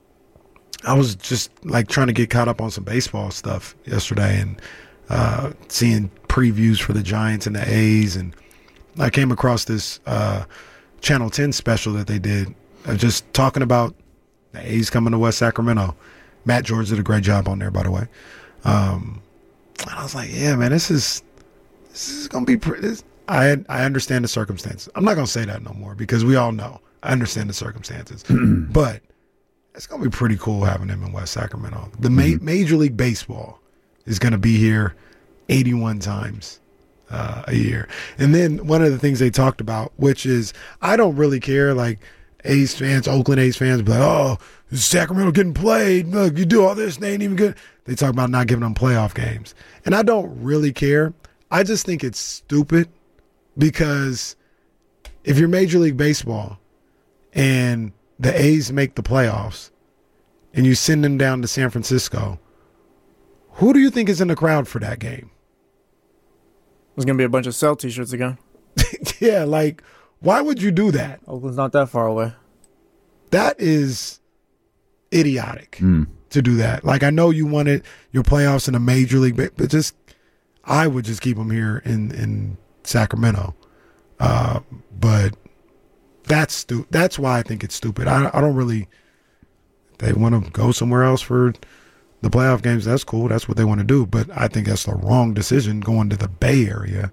I was just like trying to get caught up on some baseball stuff yesterday and uh, seeing previews for the Giants and the A's, and I came across this uh, Channel ten special that they did, uh, just talking about the A's coming to West Sacramento. Matt George did a great job on there, by the way. Um, and I was like, yeah, man, this is this is gonna be pretty. This, I I understand the circumstances. I'm not gonna say that no more because we all know I understand the circumstances, but it's gonna be pretty cool having him in West Sacramento. The ma- Major League Baseball is gonna be here eighty-one times uh, a year. And then one of the things they talked about, which is I don't really care, like A's fans, Oakland A's fans, be like, oh, Sacramento getting played. Look, you do all this, they ain't even good. They talk about not giving them playoff games, and I don't really care. I just think it's stupid. Because if you're Major League Baseball and the A's make the playoffs and you send them down to San Francisco, who do you think is in the crowd for that game? There's gonna be a bunch of Cell T-shirts again. Yeah, like, why would you do that? Oakland's not that far away. That is idiotic Mm. to do that. Like, I know you wanted your playoffs in a Major League, but just I would just keep them here in in Sacramento. Uh, but that's stu- That's why I think it's stupid. I, I don't really. They want to go somewhere else for the playoff games. That's cool. That's what they want to do. But I think that's the wrong decision going to the Bay Area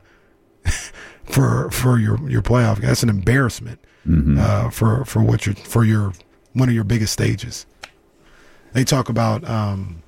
for for your your playoff. That's an embarrassment Mm-hmm. uh, for for what your for your one of your biggest stages. They talk about um,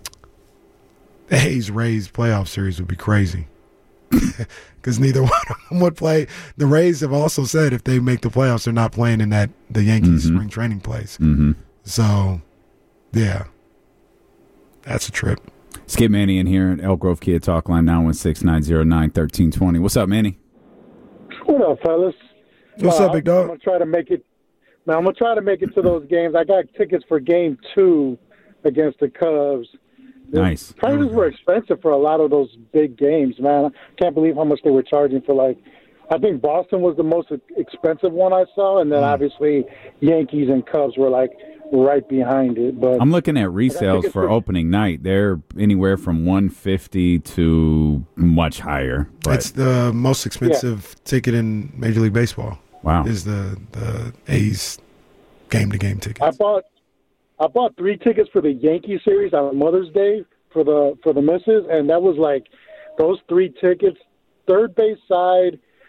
the A's Rays playoff series would be crazy. Because neither one of them would play. The Rays have also said if they make the playoffs, they're not playing in that the Yankees Mhm. spring training place. Mm-hmm. So, yeah, that's a trip. Skip Manny in here at Elk Grove Kia Talk Line nine one six, nine zero nine, one three two zero. What's up, Manny? What up, fellas? What's Uh, up, big dog? I'm gonna try to make it. Man, I'm gonna try to make it to those games. I got tickets for Game Two against the Cubs. The Nice. prices were expensive for a lot of those big games, man. I can't believe how much they were charging for, like, I think Boston was the most expensive one I saw, and then Mm. obviously Yankees and Cubs were, like, right behind it. But I'm looking at resales tickets for for- opening night. They're anywhere from one fifty to much higher. But It's the most expensive ticket in Major League Baseball. wow. Is the the A's game to game I tickets. bought I bought three tickets for the Yankee series on Mother's Day for the for the missus, and that was like those three tickets: third base side,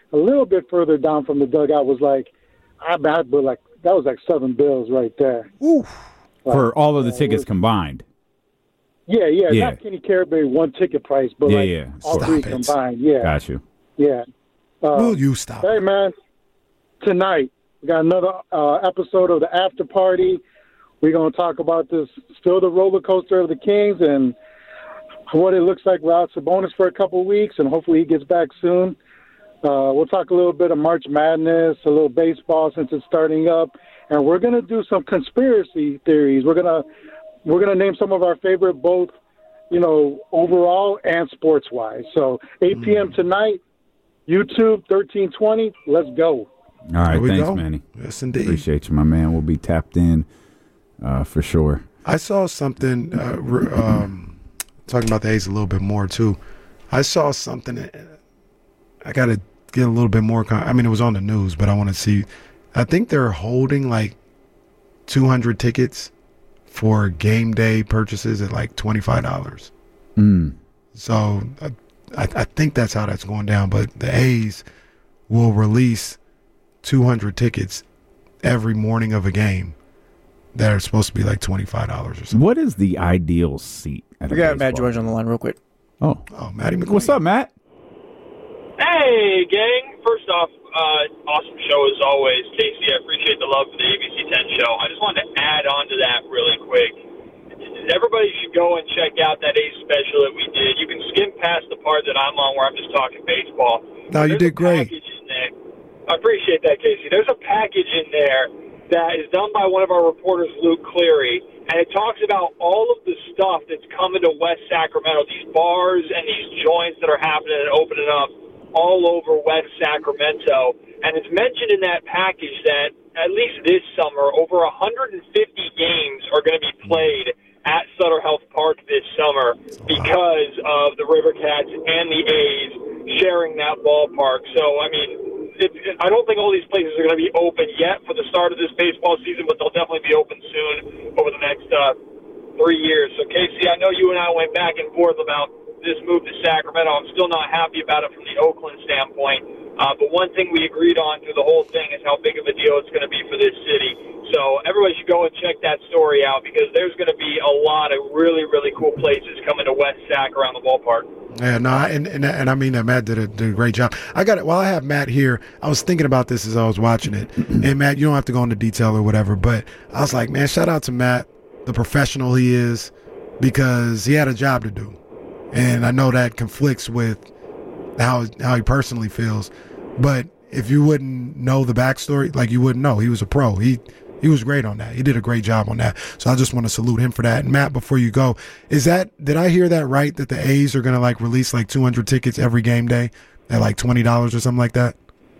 a little bit further down from the dugout was like, I bad, but like that was like seven bills right there. Oof. Like, For all of the uh, tickets was, combined. Yeah, yeah, Yeah. not Kenny Carberry one ticket price, but Yeah, like yeah. all Stop three it. combined. Yeah, Got you. yeah. Uh, Will you stop? Hey, man, tonight we got another uh, episode of the After Party. We're going to talk about this, still the roller coaster of the Kings and what it looks like without Sabonis for a couple of weeks, and hopefully he gets back soon. Uh, we'll talk a little bit of March Madness, a little baseball since it's starting up, and we're going to do some conspiracy theories. We're going to we're going to name some of our favorite, both, you know, overall and sports-wise. So eight p.m. tonight, YouTube, thirteen twenty. Let's go. All right, Here we thanks, go. Manny. Yes, indeed. Appreciate you, my man. We'll be tapped in uh, for sure. I saw something uh, re- um, talking about the A's a little bit more too. I saw something. uh, I got to get a little bit more. Con- I mean, it was on the news, but I want to see. I think they're holding like two hundred tickets for game day purchases at like twenty-five dollars. Mm. So I, I, I think that's how that's going down. But the A's will release two hundred tickets every morning of a game that are supposed to be like twenty-five dollars or something. What is the ideal seat at We a got Matt baseball George on the line real quick. Oh, Oh, Matty McQueen. what's up, Matt? Hey, gang. First off, uh, awesome show as always. Casey, I appreciate the love for the A B C ten show. I just wanted to add on to that really quick. Everybody should go and check out that Ace special that we did. You can skim past the part that I'm on where I'm just talking baseball. No, you There's did a great. package in there. I appreciate that, Casey. There's a package in there that is done by one of our reporters, Luke Cleary, and it talks about all of the stuff that's coming to West Sacramento, these bars and these joints that are happening and opening up all over West Sacramento. And it's mentioned in that package that at least this summer, over one hundred fifty games are going to be played at Sutter Health Park this summer because of the River Cats and the A's sharing that ballpark. So, I mean, it, it, I don't think all these places are going to be open yet for the start of this baseball season, but they'll definitely be open soon over the next uh, three years. So, Casey, I know you and I went back and forth about this move to Sacramento. I'm still not happy about it from the Oakland standpoint. Uh, but one thing we agreed on through the whole thing is how big of a deal it's going to be for this city. So everybody should go and check that story out because there's going to be a lot of really, really cool places coming to West Sac around the ballpark. Yeah, no, and, and and I mean that Matt did a, did a great job. I got it. While I have Matt here, I was thinking about this as I was watching it. And Matt, you don't have to go into detail or whatever, but I was like, man, shout out to Matt, the professional he is, because he had a job to do, and I know that conflicts with how how he personally feels. But if you wouldn't know the backstory, like you wouldn't know, he was a pro. He he was great on that. He did a great job on that. So I just want to salute him for that. And Matt, before you go, is that did I hear that right? That the A's are going to like release like two hundred tickets every game day at like twenty dollars or something like that?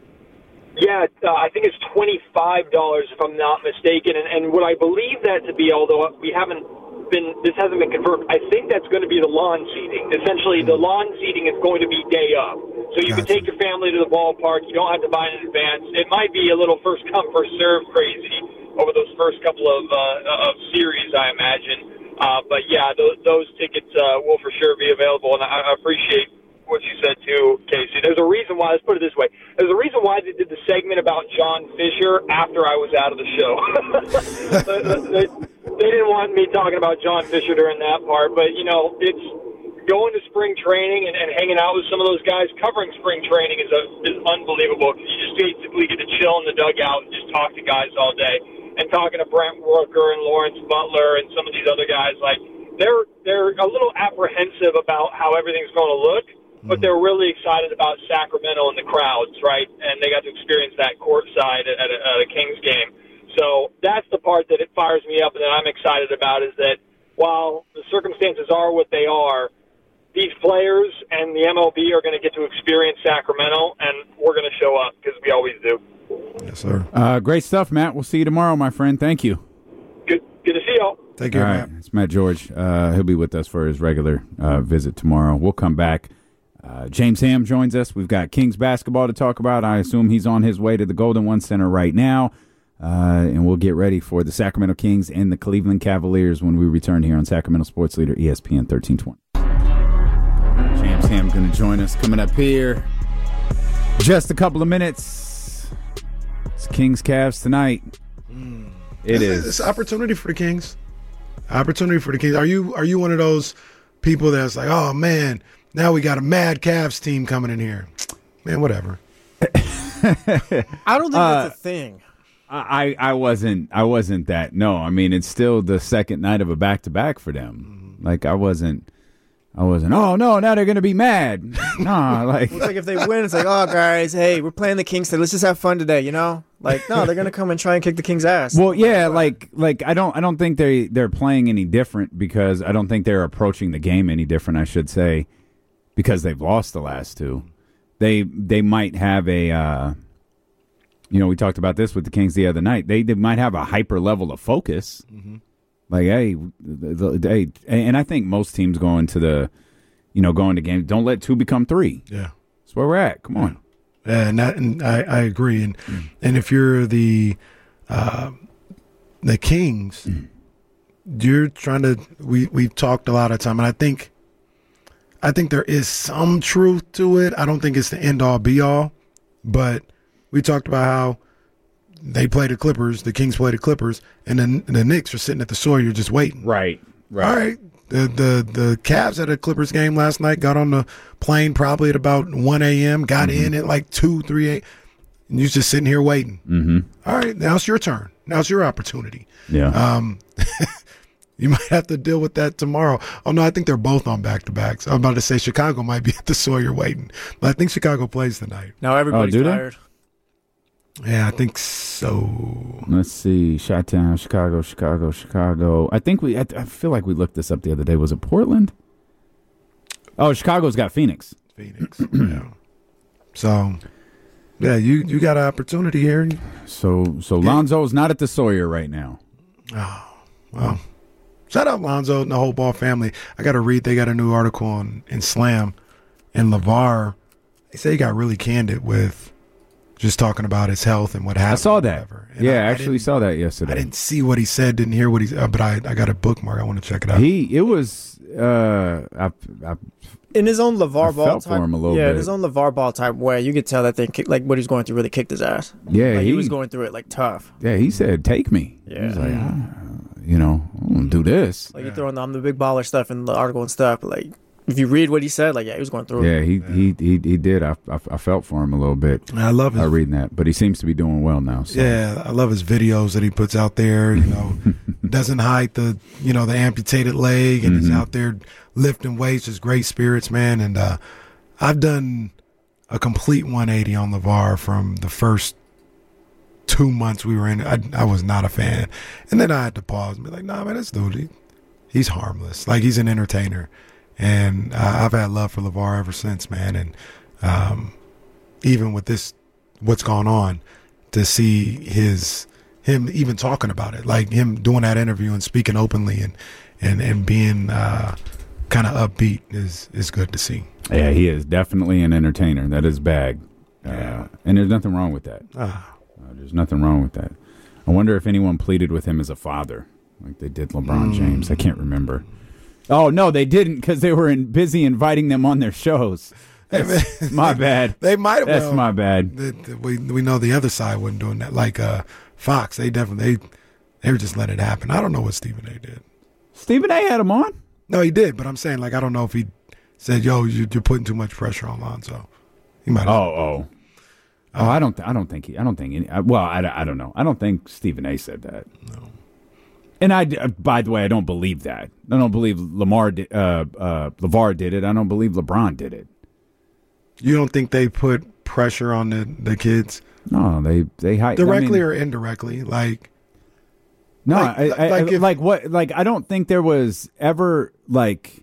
Yeah, uh, I think it's twenty-five dollars if I'm not mistaken. And, and what I believe that to be, although we haven't been, this hasn't been confirmed, I think that's going to be the lawn seating. Essentially, the lawn seating is going to be day of. So you Gotcha. can take your family to the ballpark. You don't have to buy in advance. It might be a little first come, first serve crazy over those first couple of uh, of series, I imagine. Uh, but yeah, those, those tickets uh, will for sure be available, and I, I appreciate what you said too, Casey. There's a reason why. Let's put it this way: there's a reason why they did the segment about John Fisher after I was out of the show. they, they didn't want me talking about John Fisher during that part, but you know, it's going to spring training and, and hanging out with some of those guys. Covering spring training is a, is unbelievable. You just basically get to chill in the dugout and just talk to guys all day. And talking to Brent Rooker and Lawrence Butler and some of these other guys, like they're they're a little apprehensive about how everything's going to look, but they're really excited about Sacramento and the crowds, right? And they got to experience that courtside at, at, a, at a Kings game. So that's the part that it fires me up and that I'm excited about is that while the circumstances are what they are, these players and the M L B are going to get to experience Sacramento, and we're going to show up because we always do. Yes, sir. Uh, great stuff, Matt. We'll see you tomorrow, my friend. Thank you. Good, good to see y'all. Take care, All right, Matt. it's Matt George. Uh, he'll be with us for his regular uh, visit tomorrow. We'll come back. Uh, James Ham joins us. We've got Kings basketball to talk about. I assume he's on his way to the Golden One Center right now. Uh, and we'll get ready for the Sacramento Kings and the Cleveland Cavaliers when we return here on Sacramento Sports Leader E S P N thirteen twenty. James Ham going to join us coming up here. Just a couple of minutes. It's Kings Cavs tonight. Mm. It it's, is. It's opportunity for the Kings. Opportunity for the Kings. Are you are you one of those people that's like, oh man, now we got a mad Cavs team coming in here? Man, whatever. I don't think Uh, that's a thing. I, I wasn't I wasn't that. No, I mean it's still the second night of a back to back for them. Like I wasn't I wasn't. Oh no, now they're gonna be mad. Nah, like It's like if they win, it's like, oh guys, hey, we're playing the Kings today. Let's just have fun today, you know? Like no, they're gonna come and try and kick the Kings' ass. Well, yeah, like like I don't I don't think they they're playing any different because I don't think they're approaching the game any different. I should say because they've lost the last two. They they might have a. Uh, You know, we talked about this with the Kings the other night. They, they might have a hyper level of focus. Mm-hmm. Like, hey, the, the, hey, and I think most teams going to the, you know, going to games, don't let two become three. Yeah. That's where we're at. Come on. Yeah, and, that, and I, I agree. And mm. and if you're the uh, the Kings, mm. you're trying to. We we've talked a lot of time, and I think I think there is some truth to it. I don't think it's the end all be all, but. We talked about how they play the Clippers, the Kings play the Clippers, and then the Knicks are sitting at the Sawyer just waiting. Right, right. All right. The the the Cavs at a Clippers game last night got on the plane probably at about one a.m., got mm-hmm. in at like two, three a.m., and you're just sitting here waiting. Mm-hmm. All right, now it's your turn. Now it's your opportunity. Yeah. Um, you might have to deal with that tomorrow. Oh, no, I think they're both on back-to-backs. I'm about to say Chicago might be at the Sawyer waiting, but I think Chicago plays tonight. Now everybody's oh, do tired. They? Yeah, I think so. Let's see. Chi-Town, Chicago, Chicago, Chicago. I think we, I, I feel like we looked this up the other day. Was it Portland? Oh, Chicago's got Phoenix. Phoenix, yeah. So, yeah, you, you got an opportunity here. So, so Lonzo's not at the Sawyer right now. Oh, well. Shout out Lonzo and the whole Ball family. I got to read, they got a new article on in Slam, and LeVar, they say he got really candid with just talking about his health and what happened. I saw that. Yeah, I, I actually saw that yesterday. I didn't see what he said, didn't hear what he said, but I, I got a bookmark. I want to check it out. He, it was, uh, I, I, in his own LeVar I Ball felt type, for him a little yeah, bit. in his own LeVar Ball type way, you could tell that thing, kick, like what he's going through, really kicked his ass. Yeah, like, he, he was going through it like tough. Yeah, he said, "Take me." Yeah, he was like, ah, you know, I'm gonna do this. Like yeah. you throwing the I'm the big baller stuff in the article and stuff, but like. If you read what he said, like, yeah, he was going through yeah, it. He, yeah, he he he did. I, I I felt for him a little bit. I love his, uh, reading that, but he seems to be doing well now. So. Yeah, I love his videos that he puts out there. You know, doesn't hide the you know the amputated leg, and mm-hmm. he's out there lifting weights. Just great spirits, man. And uh, I've done a complete one eighty on LeVar from the first two months we were in. I, I was not a fan, and then I had to pause and be like, "Nah, man, this dude, he, he's harmless. Like he's an entertainer." And uh, I've had love for LeVar ever since, man. And um, even with this, what's gone on, to see his him even talking about it, like him doing that interview and speaking openly and and and being uh, kind of upbeat is is good to see. Yeah, he is definitely an entertainer. That is bag, uh, yeah. and there's nothing wrong with that. Ah. Uh, there's nothing wrong with that. I wonder if anyone pleaded with him as a father, like they did LeBron mm. James. I can't remember. Oh, no, they didn't because they were in, busy inviting them on their shows. That's my bad. They might have. That's well, my bad. The, the, we we know the other side wasn't doing that. Like uh, Fox, they definitely they, they were just letting it happen. I don't know what Stephen A. did. Stephen A. had him on? No, he did. But I'm saying, like, I don't know if he said, "Yo, you're, you're putting too much pressure on Lonzo." He might. Oh, oh, oh. I don't. I don't think he. I don't think any. Well, I, I don't know. I don't think Stephen A. said that. No. And I, by the way, I don't believe that. I don't believe Lamar, did, uh, uh, LeVar did it. I don't believe LeBron did it. You don't think they put pressure on the, the kids? No, they they directly I mean, or indirectly. Like no, like, I, I, like, if, like what? Like I don't think there was ever like,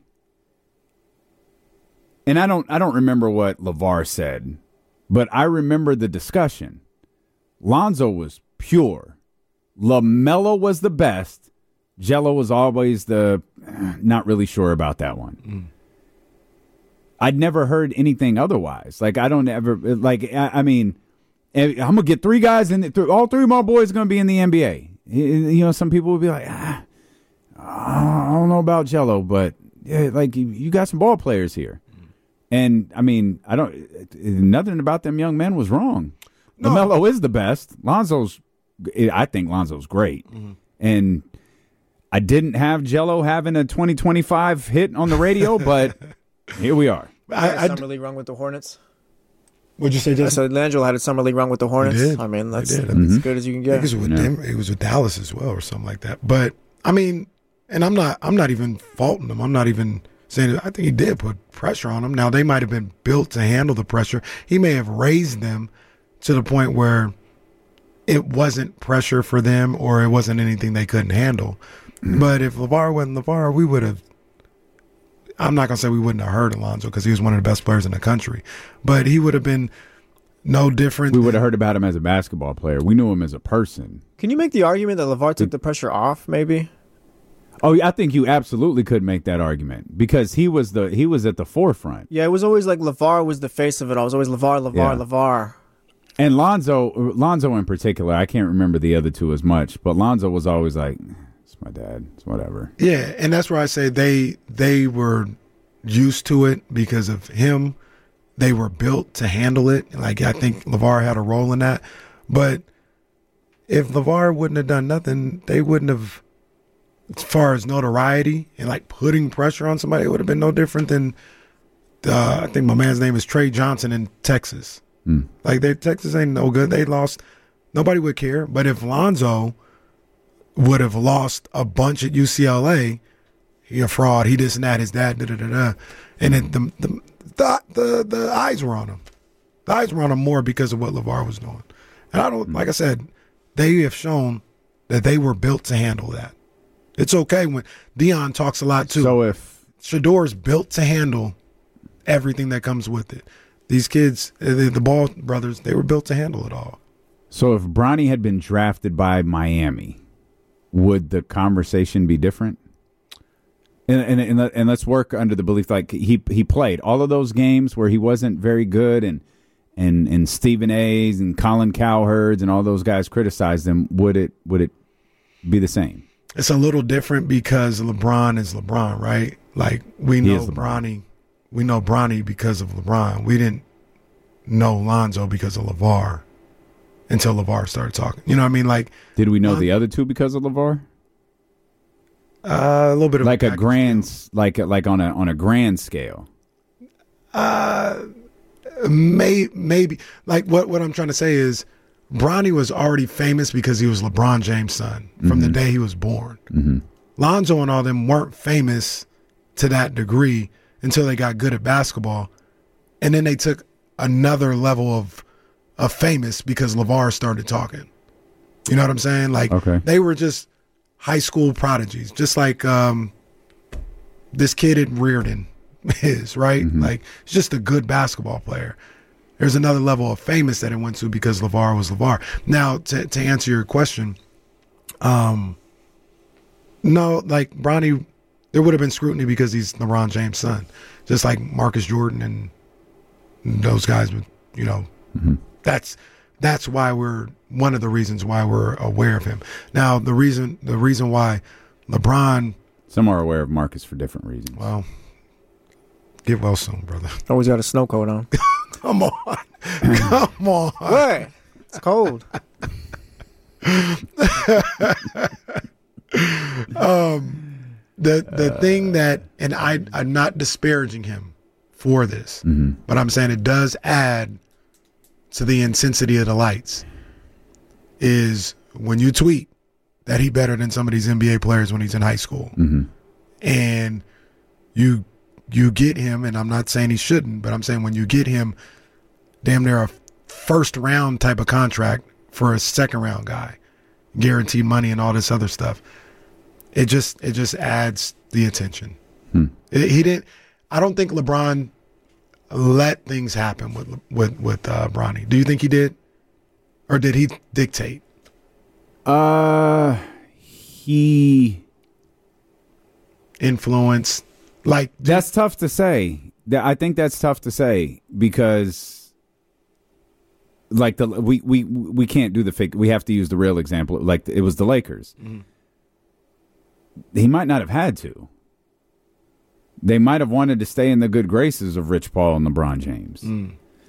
and I don't I don't remember what LeVar said, but I remember the discussion. Lonzo was pure. LaMelo was the best. Jello was always the not really sure about that one. Mm. I'd never heard anything otherwise. Like I don't ever like. I, I mean, I'm gonna get three guys in. The, all three of my boys are gonna be in the N B A. You know, some people would be like, ah, I don't know about Jello, but yeah, like you got some ball players here. Mm. And, I mean, I don't. Nothing about them young men was wrong. No. LaMelo is the best. Lonzo's, I think Lonzo's great. Mm-hmm. And I didn't have Jello having a twenty twenty-five hit on the radio, but here we are. I had I, a I, summer league run with the Hornets. what'd you say, I Justin? said Langelo had a summer league run with the Hornets. He did. I mean, that's, He did. that's Mhm. as good as you can I get. think it was with Yeah. Denver, it was with Dallas as well, or something like that. But I mean, and I'm not, I'm not even faulting him. I'm not even saying it. I think he did put pressure on them. Now they might have been built to handle the pressure. He may have raised them to the point where it wasn't pressure for them, or it wasn't anything they couldn't handle. But if LeVar wasn't LeVar, we would have. I'm not gonna say we wouldn't have heard Alonzo because he was one of the best players in the country, but he would have been no different. We would have heard about him as a basketball player. We knew him as a person. Can you make the argument that LeVar took the pressure off, maybe? Oh, I think you absolutely could make that argument because he was the he was at the forefront. Yeah, it was always like LeVar was the face of it all. It was always LeVar, LeVar, Yeah. LeVar. And Lonzo, Lonzo in particular, I can't remember the other two as much, but Lonzo was always like, "It's my dad. It's whatever." Yeah, and that's where I say they they were used to it because of him. They were built to handle it. Like I think LeVar had a role in that. But if LeVar wouldn't have done nothing, they wouldn't have. As far as notoriety and like putting pressure on somebody, it would have been no different than. Uh, I think my man's name is Trey Johnson in Texas. Mm. Like they Texas ain't no good. They lost. Nobody would care. But if Lonzo would have lost a bunch at U C L A, he a fraud. He this and that. His dad. Da da da da. And it, the, the the the the eyes were on him. The eyes were on him more because of what LeVar was doing. And I don't. Like I said, they have shown that they were built to handle that. It's okay when Dion talks a lot too. So if Shador's built to handle everything that comes with it. These kids, the, the Ball brothers, they were built to handle it all. So if Bronny had been drafted by Miami, would the conversation be different? And and and, and let's work under the belief like he he played all of those games where he wasn't very good, and and and Stephen A's and Colin Cowherds and all those guys criticized him. Would it would it be the same? It's a little different because LeBron is LeBron, right? Like we He know is LeBron. Bronny, we know Bronny because of LeBron. We didn't know Lonzo because of LeVar until LeVar started talking. You know what I mean? Like, Did we know Lon- the other two because of LeVar? Uh, a little bit of like a package grand, s- like like on a on a grand scale. Uh, may maybe like what what I'm trying to say is Bronny was already famous because he was LeBron James' son from the day he was born. Mm-hmm. Lonzo and all them weren't famous to that degree until they got good at basketball, and then they took another level of of famous because LeVar started talking. You know what I'm saying? Like Okay. they were just high school prodigies, just like um, this kid at Reardon is, right? Like he's just a good basketball player. There's another level of famous that it went to because LeVar was LeVar. Now, to to answer your question, um, no, like Bronny, there would have been scrutiny because he's LeBron James' son, just like Marcus Jordan and those guys. Would, you know, that's that's why we're one of the reasons why we're aware of him. Now, the reason the reason why LeBron, Some are aware of Marcus for different reasons. well, get well soon, brother. Always got a snow coat on. Come on, come on. What? It's cold. um, the the thing that, and I I'm not disparaging him for this, but I'm saying it does add to the intensity of the lights. Is when you tweet that he better than some of these N B A players when he's in high school, and you you get him, and I'm not saying he shouldn't, but I'm saying when you get him, damn near a first round type of contract for a second round guy, guaranteed money and all this other stuff. It just it just adds the attention. Hmm. It, he didn't. I don't think LeBron let things happen with with with uh, Bronny. Do you think he did, or did he dictate? Uh, he influence. Like that's tough to say. That I think that's tough to say because, like the we we we can't do the fake. We have to use the real example. Like it was the Lakers. Mm-hmm. He might not have had to. they might have wanted to stay in the good graces of Rich Paul and LeBron James. Mm.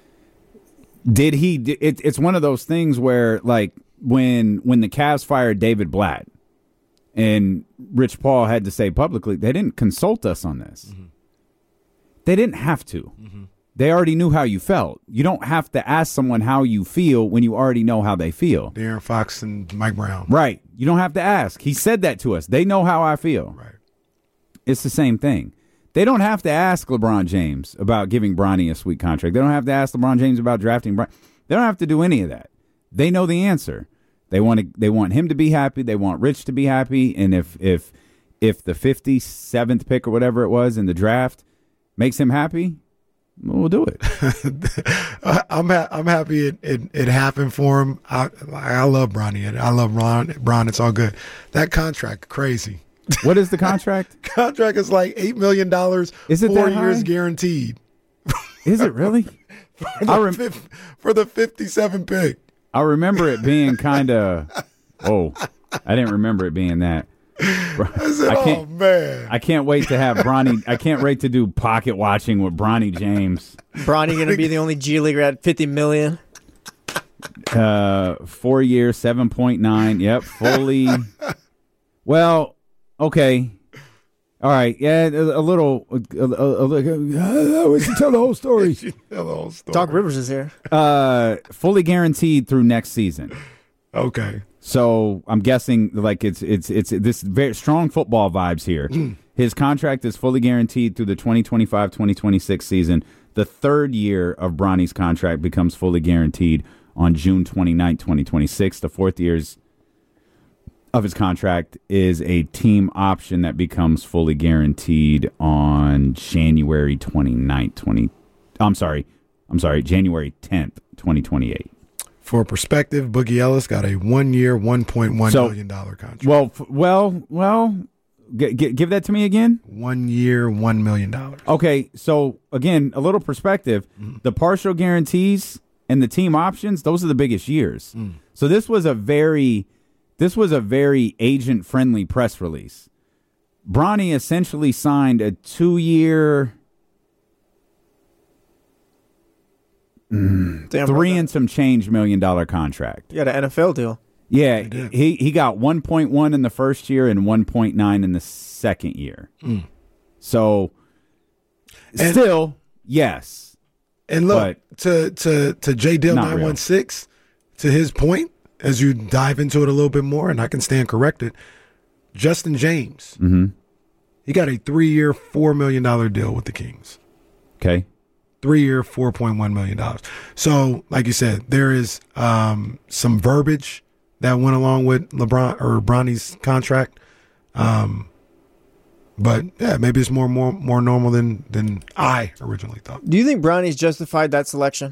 Did he? It, it's one of those things where, like, when when the Cavs fired David Blatt and Rich Paul had to say publicly, they didn't consult us on this. Mm-hmm. They didn't have to. Mm-hmm. They already knew how you felt. You don't have to ask someone how you feel when you already know how they feel. De'Aaron Fox and Mike Brown. Right. You don't have to ask. He said that to us. They know how I feel. Right. It's the same thing. They don't have to ask LeBron James about giving Bronny a sweet contract. They don't have to ask LeBron James about drafting Bron. They don't have to do any of that. They know the answer. They want to, they want him to be happy. They want Rich to be happy. And if if if the fifty-seventh pick or whatever it was in the draft makes him happy, we'll do it. I'm ha- I'm happy it, it, it happened for him. I I love Bronny. I love Ron. Bron. It's all good. That contract, crazy. What is the contract? Contract is like eight million dollars. Is it four that years high? guaranteed? Is it really? for, the I rem- fif- for the fifty-seven pick. I remember it being kind of. Oh, I didn't remember it being that. I said, I can't, oh man! I can't wait to have Bronny. I can't wait to do pocket watching with Bronny James. Bronny going to be the only G Leaguer at fifty million. Uh, four years, seven point nine. Yep, fully. Well, okay, all right. Yeah, a, a little. A, a, a, a, we should tell the whole story. Tell the whole story. Doc Rivers is here. Uh, fully guaranteed through next season. Okay. So I'm guessing like it's it's it's this very strong football vibes here. His contract is fully guaranteed through the twenty twenty-five twenty twenty-six season. The third year of Bronny's contract becomes fully guaranteed on June twenty-ninth, twenty twenty-six. The fourth years of his contract is a team option that becomes fully guaranteed on January twenty-ninth, twenty I'm sorry. I'm sorry, January tenth, twenty twenty-eight. For perspective, Boogie Ellis got a one-year, one point one So- million dollar contract. Well, f- well, well, g- g- give that to me again. One year, one million dollars. Okay, so again, a little perspective. The partial guarantees and the team options; those are the biggest years. Mm. So this was a very, this was a very agent-friendly press release. Bronny essentially signed a two-year, Damn, three bro. and some change million dollar contract. Yeah, the N F L deal. Yeah, He did. he he got one point one in the first year and one point nine in the second year. Mm. So And- still, yes. And look, But- to to to J Dill Not real. nine one six, to his point, as you dive into it a little bit more, and I can stand corrected, Justin James, Mm-hmm. he got a three-year, four million dollar deal with the Kings. Okay. Three-year, four point one million dollars. So, like you said, there is um, some verbiage that went along with LeBron or Bronny's contract. Um, but yeah, maybe it's more more more normal than than I originally thought. Do you think Bronny's justified that selection?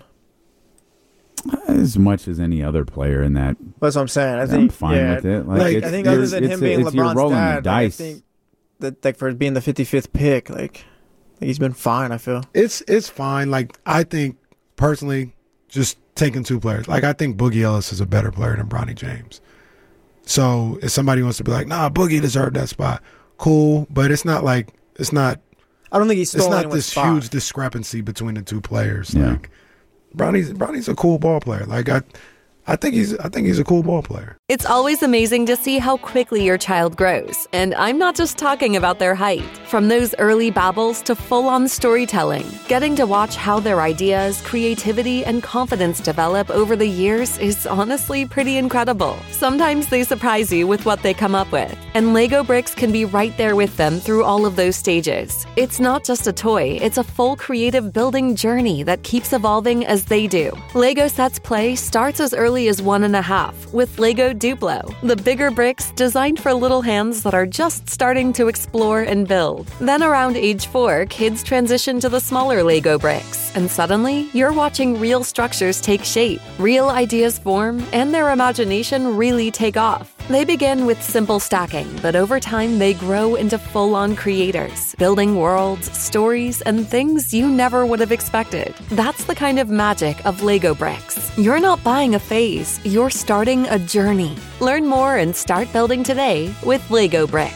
As much as any other player in that, That's what I'm saying. I I'm think fine yeah, with it. Like, Like, it's, I think other it's- than it's him a- being it's- you're LeBron's rolling dad, the like, I dice. think that like for being the fifty-fifth pick, like, like he's been fine. I feel. It's it's fine. Like I think personally, just taking two players. Like I think Boogie Ellis is a better player than Bronny James. So if somebody wants to be like, nah, Boogie deserved that spot, cool. But it's not like it's not I don't think he's it's stolen not anyone's this spot. huge discrepancy between the two players. Yeah. Like Bronny's Bronny's a cool ball player. Like I I think he's I think he's a cool ball player. It's always amazing to see how quickly your child grows. And I'm not just talking about their height. From those early babbles to full-on storytelling, getting to watch how their ideas, creativity, and confidence develop over the years is honestly pretty incredible. Sometimes they surprise you with what they come up with. And Lego Bricks can be right there with them through all of those stages. It's not just a toy, it's a full creative building journey that keeps evolving as they do. Lego Sets Play starts as early as one and a half with Lego Duplo, the bigger bricks designed for little hands that are just starting to explore and build. Then around age four, kids transition to the smaller Lego bricks, and suddenly you're watching real structures take shape, real ideas form, and their imagination really take off. They begin with simple stacking, but over time they grow into full-on creators, building worlds, stories, and things you never would have expected. That's the kind of magic of Lego Bricks. You're not buying a phase, you're starting a journey. Learn more and start building today with Lego Bricks.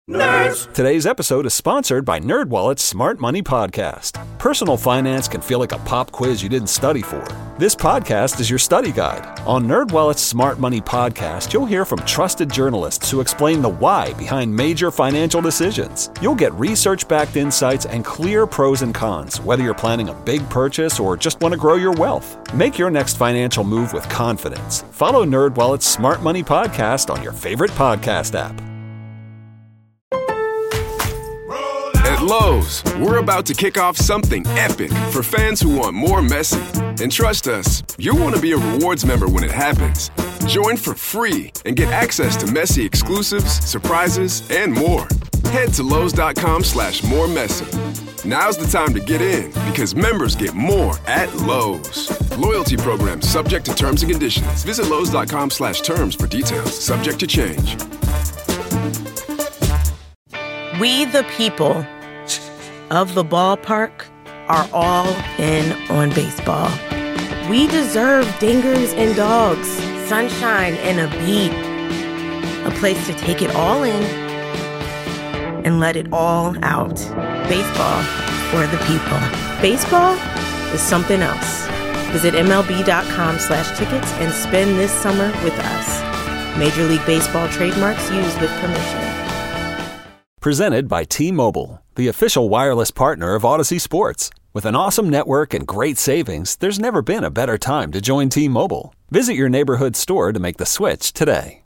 Nerds! Today's episode is sponsored by NerdWallet's Smart Money Podcast. Personal finance can feel like a pop quiz you didn't study for. This podcast is your study guide. On NerdWallet's Smart Money Podcast, you'll hear from trusted journalists who explain the why behind major financial decisions. You'll get research-backed insights and clear pros and cons, whether you're planning a big purchase or just want to grow your wealth. Make your next financial move with confidence. Follow NerdWallet's Smart Money Podcast on your favorite podcast app. At Lowe's, we're about to kick off something epic for fans who want more Messi. And trust us, you'll want to be a rewards member when it happens. Join for free and get access to Messi exclusives, surprises, and more. Head to Lowe's.com slash more Messi. Now's the time to get in because members get more at Lowe's. Loyalty program subject to terms and conditions. Visit Lowe's.com slash terms for details. Subject to change. We the people of the ballpark are all in on baseball. We deserve dingers and dogs, sunshine and a beat, a place to take it all in and let it all out. Baseball for the people. Baseball is something else. Visit M L B dot com slash tickets and spend this summer with us. Major League Baseball trademarks used with permission. Presented by T-Mobile, the official wireless partner of Odyssey Sports. With an awesome network and great savings, there's never been a better time to join T-Mobile. Visit your neighborhood store to make the switch today.